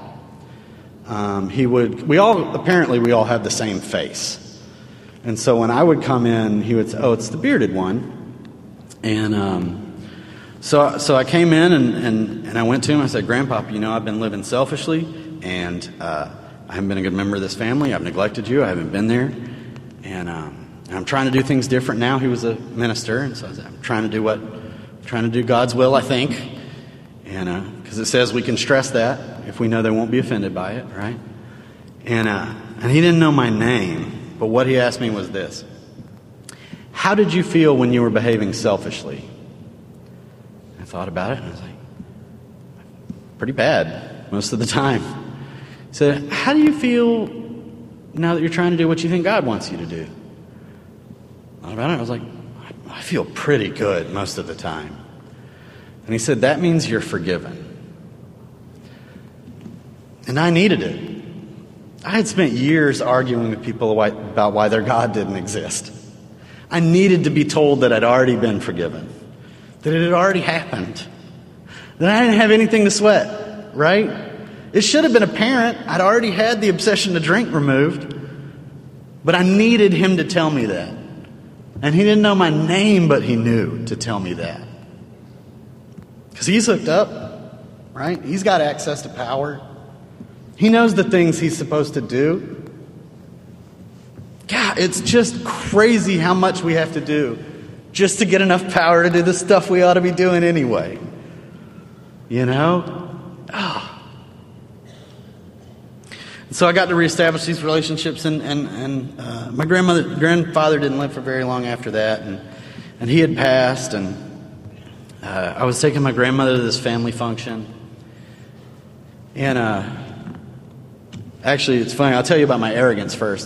We all have the same face. And so when I would come in, he would say, oh, it's the bearded one. And so I came in and I went to him. I said, Grandpa, you know, I've been living selfishly, and I haven't been a good member of this family. I've neglected you. I haven't been there. And I'm trying to do things different now. He was a minister, and so I'm trying to do God's will, I think. And because it says we can stress that if we know they won't be offended by it, right? And he didn't know my name, but what he asked me was this: how did you feel when you were behaving selfishly? I thought about it, and I was like, pretty bad most of the time. He said, how do you feel now that you're trying to do what you think God wants you to do? I thought about it, I was like, I feel pretty good most of the time. And he said, that means you're forgiven. And I needed it. I had spent years arguing with people about why their God didn't exist. I needed to be told that I'd already been forgiven, that it had already happened, that I didn't have anything to sweat, right? It should have been apparent. I'd already had the obsession to drink removed, but I needed him to tell me that. And he didn't know my name, but he knew to tell me that. Because he's hooked up. right? He's got access to power. He knows the things he's supposed to do. God, it's just crazy how much we have to do just to get enough power to do the stuff we ought to be doing anyway. You know? Oh. So I got to reestablish these relationships, and my grandfather didn't live for very long after that, and he had passed, and I was taking my grandmother to this family function, and actually it's funny, I'll tell you about my arrogance first.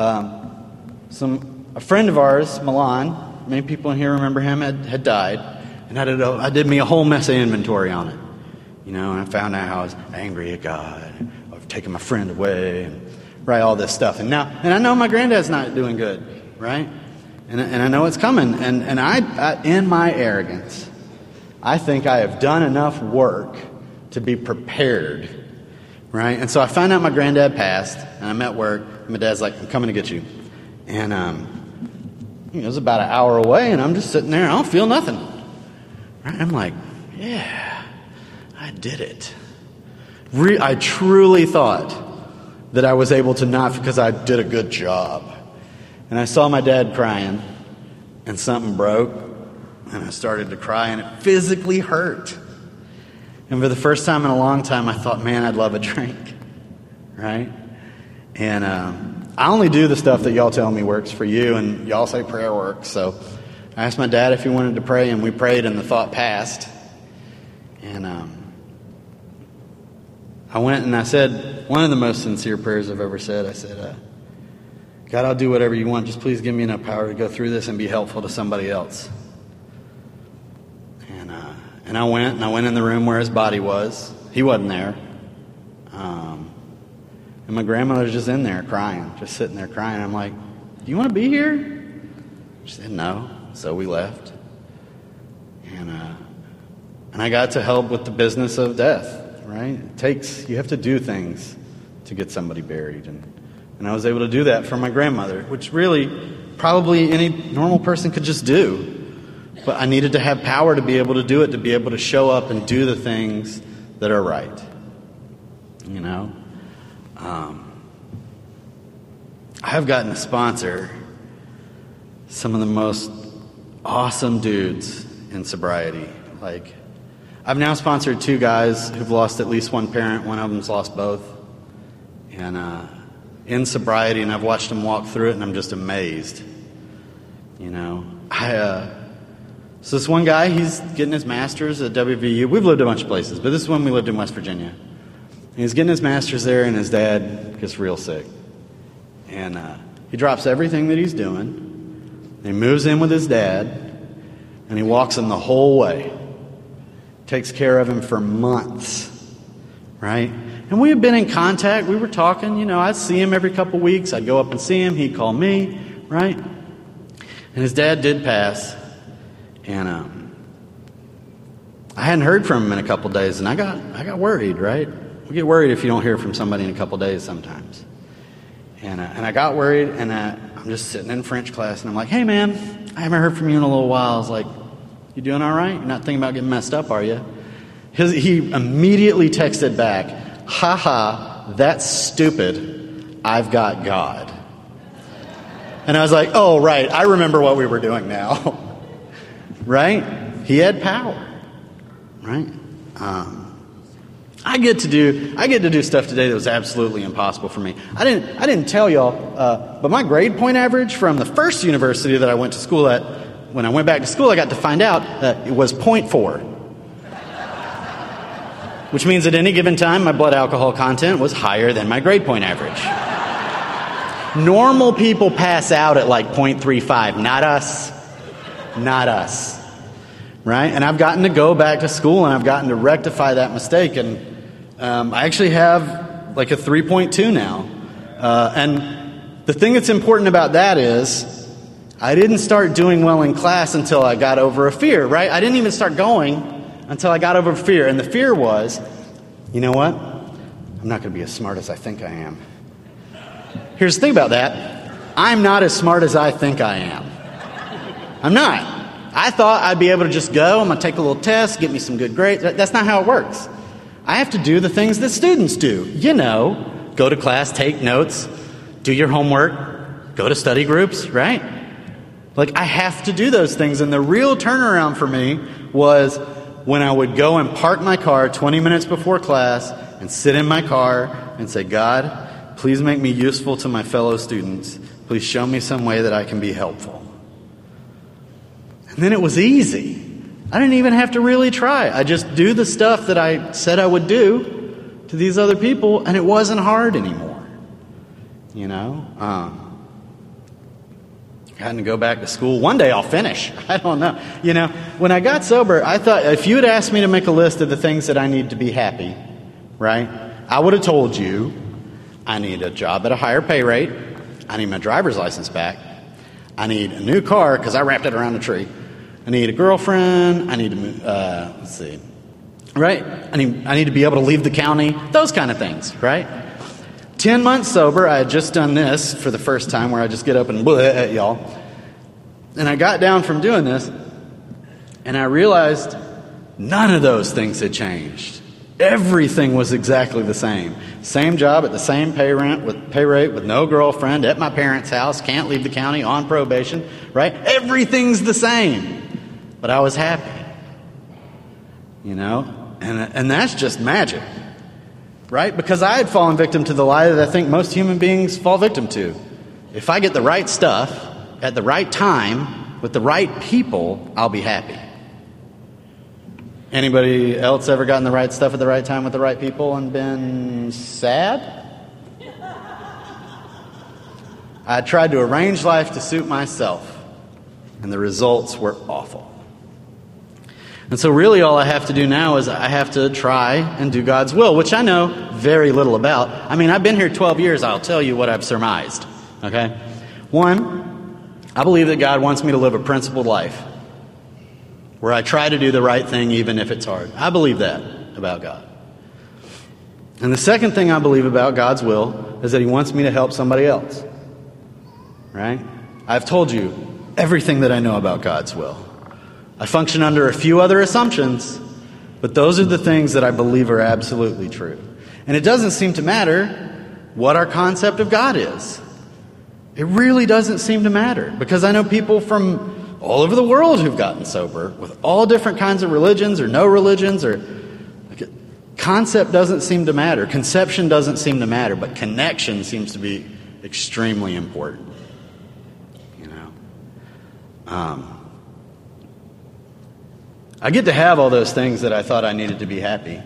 A friend of ours, Milan, many people in here remember him, had died, and I did me a whole mess of inventory on it, you know, and I found out how I was angry at God. Taking my friend away, and right, all this stuff, and I know my granddad's not doing good, right, and I know it's coming, and I in my arrogance, I think I have done enough work to be prepared, right, and so I found out my granddad passed, and I'm at work, and my dad's like, I'm coming to get you, and it was about an hour away, and I'm just sitting there, I don't feel nothing, right, I'm like, yeah, I did it. I truly thought that I was able to not because I did a good job. And I saw my dad crying, and something broke, and I started to cry, and it physically hurt. And for the first time in a long time, I thought, man, I'd love a drink, right? And I only do the stuff that y'all tell me works for you, and y'all say prayer works. So I asked my dad if he wanted to pray, and we prayed, and the thought passed. And I went and I said, one of the most sincere prayers I've ever said, I said, God, I'll do whatever you want. Just please give me enough power to go through this and be helpful to somebody else. And I went in the room where his body was. He wasn't there. And my grandmother was just in there crying, just sitting there crying. I'm like, do you want to be here? She said, no. So we left. And I got to help with the business of death. Right? You have to do things to get somebody buried. And I was able to do that for my grandmother, which really probably any normal person could just do. But I needed to have power to be able to do it, to be able to show up and do the things that are right. You know? I have gotten to sponsor some of the most awesome dudes in sobriety. Like, I've now sponsored 2 guys who've lost at least one parent. One of them's lost both. And in sobriety, and I've watched them walk through it, and I'm just amazed. You know, so this one guy, he's getting his master's at WVU. We've lived a bunch of places, but this is when we lived in West Virginia. And he's getting his master's there, and his dad gets real sick. And he drops everything that he's doing. And he moves in with his dad, and he walks him the whole way. Takes care of him for months, right? And we had been in contact. We were talking, you know, I'd see him every couple weeks. I'd go up and see him. He'd call me, right? And his dad did pass. And I hadn't heard from him in a couple days, and I got worried, right? We get worried if you don't hear from somebody in a couple days sometimes. And I got worried, and I'm just sitting in French class, and I'm like, hey, man, I haven't heard from you in a little while. I was like, you doing all right? You're not thinking about getting messed up, are you? He immediately texted back, ha, that's stupid. I've got God. And I was like, oh, right, I remember what we were doing now. Right? He had power. Right? I get to do stuff today that was absolutely impossible for me. I didn't tell y'all, but my grade point average from the first university that I went to school at, when I went back to school, I got to find out that it was 0.4. Which means at any given time, my blood alcohol content was higher than my grade point average. Normal people pass out at like 0.35, not us. Not us. Right? And I've gotten to go back to school, and I've gotten to rectify that mistake. And I actually have like a 3.2 now. And the thing that's important about that is I didn't start doing well in class until I got over a fear, right? I didn't even start going until I got over fear. And the fear was, you know what? I'm not going to be as smart as I think I am. Here's the thing about that. I'm not as smart as I think I am. I'm not. I thought I'd be able to just go. I'm going to take a little test, get me some good grades. That's not how it works. I have to do the things that students do. Go to class, take notes, do your homework, go to study groups, right? Like, I have to do those things. And the real turnaround for me was when I would go and park my car 20 minutes before class and sit in my car and say, God, please make me useful to my fellow students. Please show me some way that I can be helpful. And then it was easy. I didn't even have to really try. I just do the stuff that I said I would do to these other people, and it wasn't hard anymore. Having to go back to school. One day I'll finish. I don't know. When I got sober, I thought if you had asked me to make a list of the things that I need to be happy, right, I would have told you I need a job at a higher pay rate. I need my driver's license back. I need a new car because I wrapped it around a tree. I need a girlfriend. I need to move, right? I need to be able to leave the county. Those kind of things, right? 10 months sober, I had just done this for the first time where I just get up and bleh at y'all. And I got down from doing this, and I realized none of those things had changed. Everything was exactly the same. Same job at the same pay rate with no girlfriend, at my parents' house, can't leave the county, on probation, right? Everything's the same. But I was happy. And that's just magic. Right? Because I had fallen victim to the lie that I think most human beings fall victim to. If I get the right stuff at the right time with the right people, I'll be happy. Anybody else ever gotten the right stuff at the right time with the right people and been sad? I tried to arrange life to suit myself, and the results were awful. And so really all I have to do now is I have to try and do God's will, which I know very little about. I mean, I've been here 12 years. I'll tell you what I've surmised. Okay? One, I believe that God wants me to live a principled life where I try to do the right thing even if it's hard. I believe that about God. And the second thing I believe about God's will is that He wants me to help somebody else. Right? I've told you everything that I know about God's will. I function under a few other assumptions, but those are the things that I believe are absolutely true. And it doesn't seem to matter what our concept of God is. It really doesn't seem to matter, because I know people from all over the world who've gotten sober with all different kinds of religions or no religions, or concept doesn't seem to matter. Conception doesn't seem to matter, but connection seems to be extremely important. I get to have all those things that I thought I needed to be happy.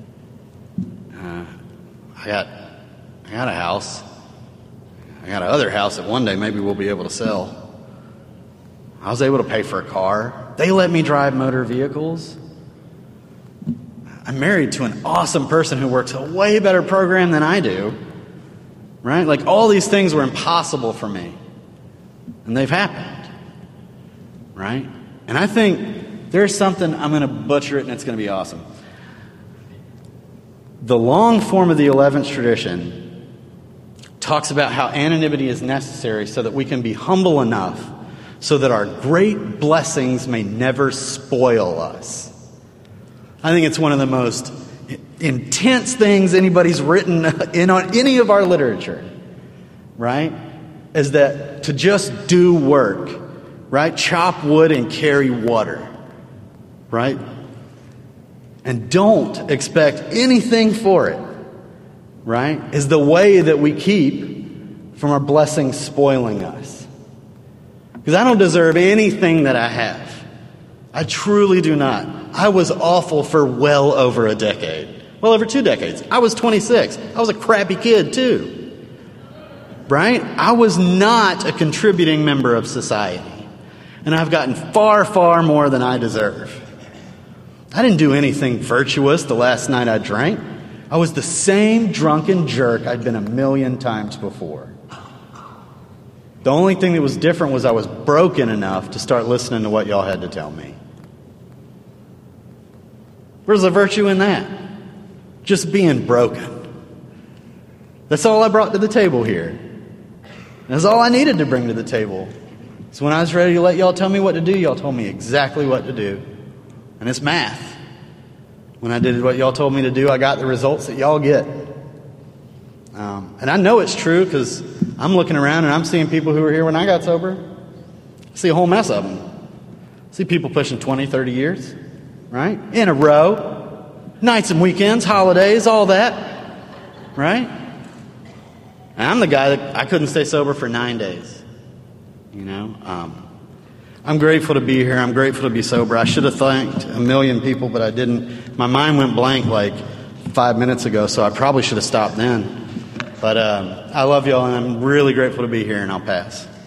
I got a house. I got another house that one day maybe we'll be able to sell. I was able to pay for a car. They let me drive motor vehicles. I'm married to an awesome person who works a way better program than I do. Right? Like, all these things were impossible for me. And they've happened. Right? And I think there's something, I'm going to butcher it and it's going to be awesome. The long form of the 11th tradition talks about how anonymity is necessary so that we can be humble enough so that our great blessings may never spoil us. I think it's one of the most intense things anybody's written in on any of our literature, right? Is that to just do work, right? Chop wood and carry water. Right? And don't expect anything for it, right? Is the way that we keep from our blessings spoiling us. Because I don't deserve anything that I have. I truly do not. I was awful for well over a decade. Well over 2 decades. I was 26. I was a crappy kid too. Right? I was not a contributing member of society. And I've gotten far, far more than I deserve. I didn't do anything virtuous the last night I drank. I was the same drunken jerk I'd been a million times before. The only thing that was different was I was broken enough to start listening to what y'all had to tell me. Where's the virtue in that? Just being broken. That's all I brought to the table here. That's all I needed to bring to the table. So when I was ready to let y'all tell me what to do, y'all told me exactly what to do. And it's math. When I did what y'all told me to do, I got the results that y'all get. And I know it's true because I'm looking around and I'm seeing people who were here when I got sober. I see a whole mess of them. I see people pushing 20, 30 years, right? In a row. Nights and weekends, holidays, all that, right? And I'm the guy that I couldn't stay sober for 9 days. You know? I'm grateful to be here. I'm grateful to be sober. I should have thanked a million people, but I didn't. My mind went blank like 5 minutes ago, so I probably should have stopped then. But I love y'all, and I'm really grateful to be here, and I'll pass.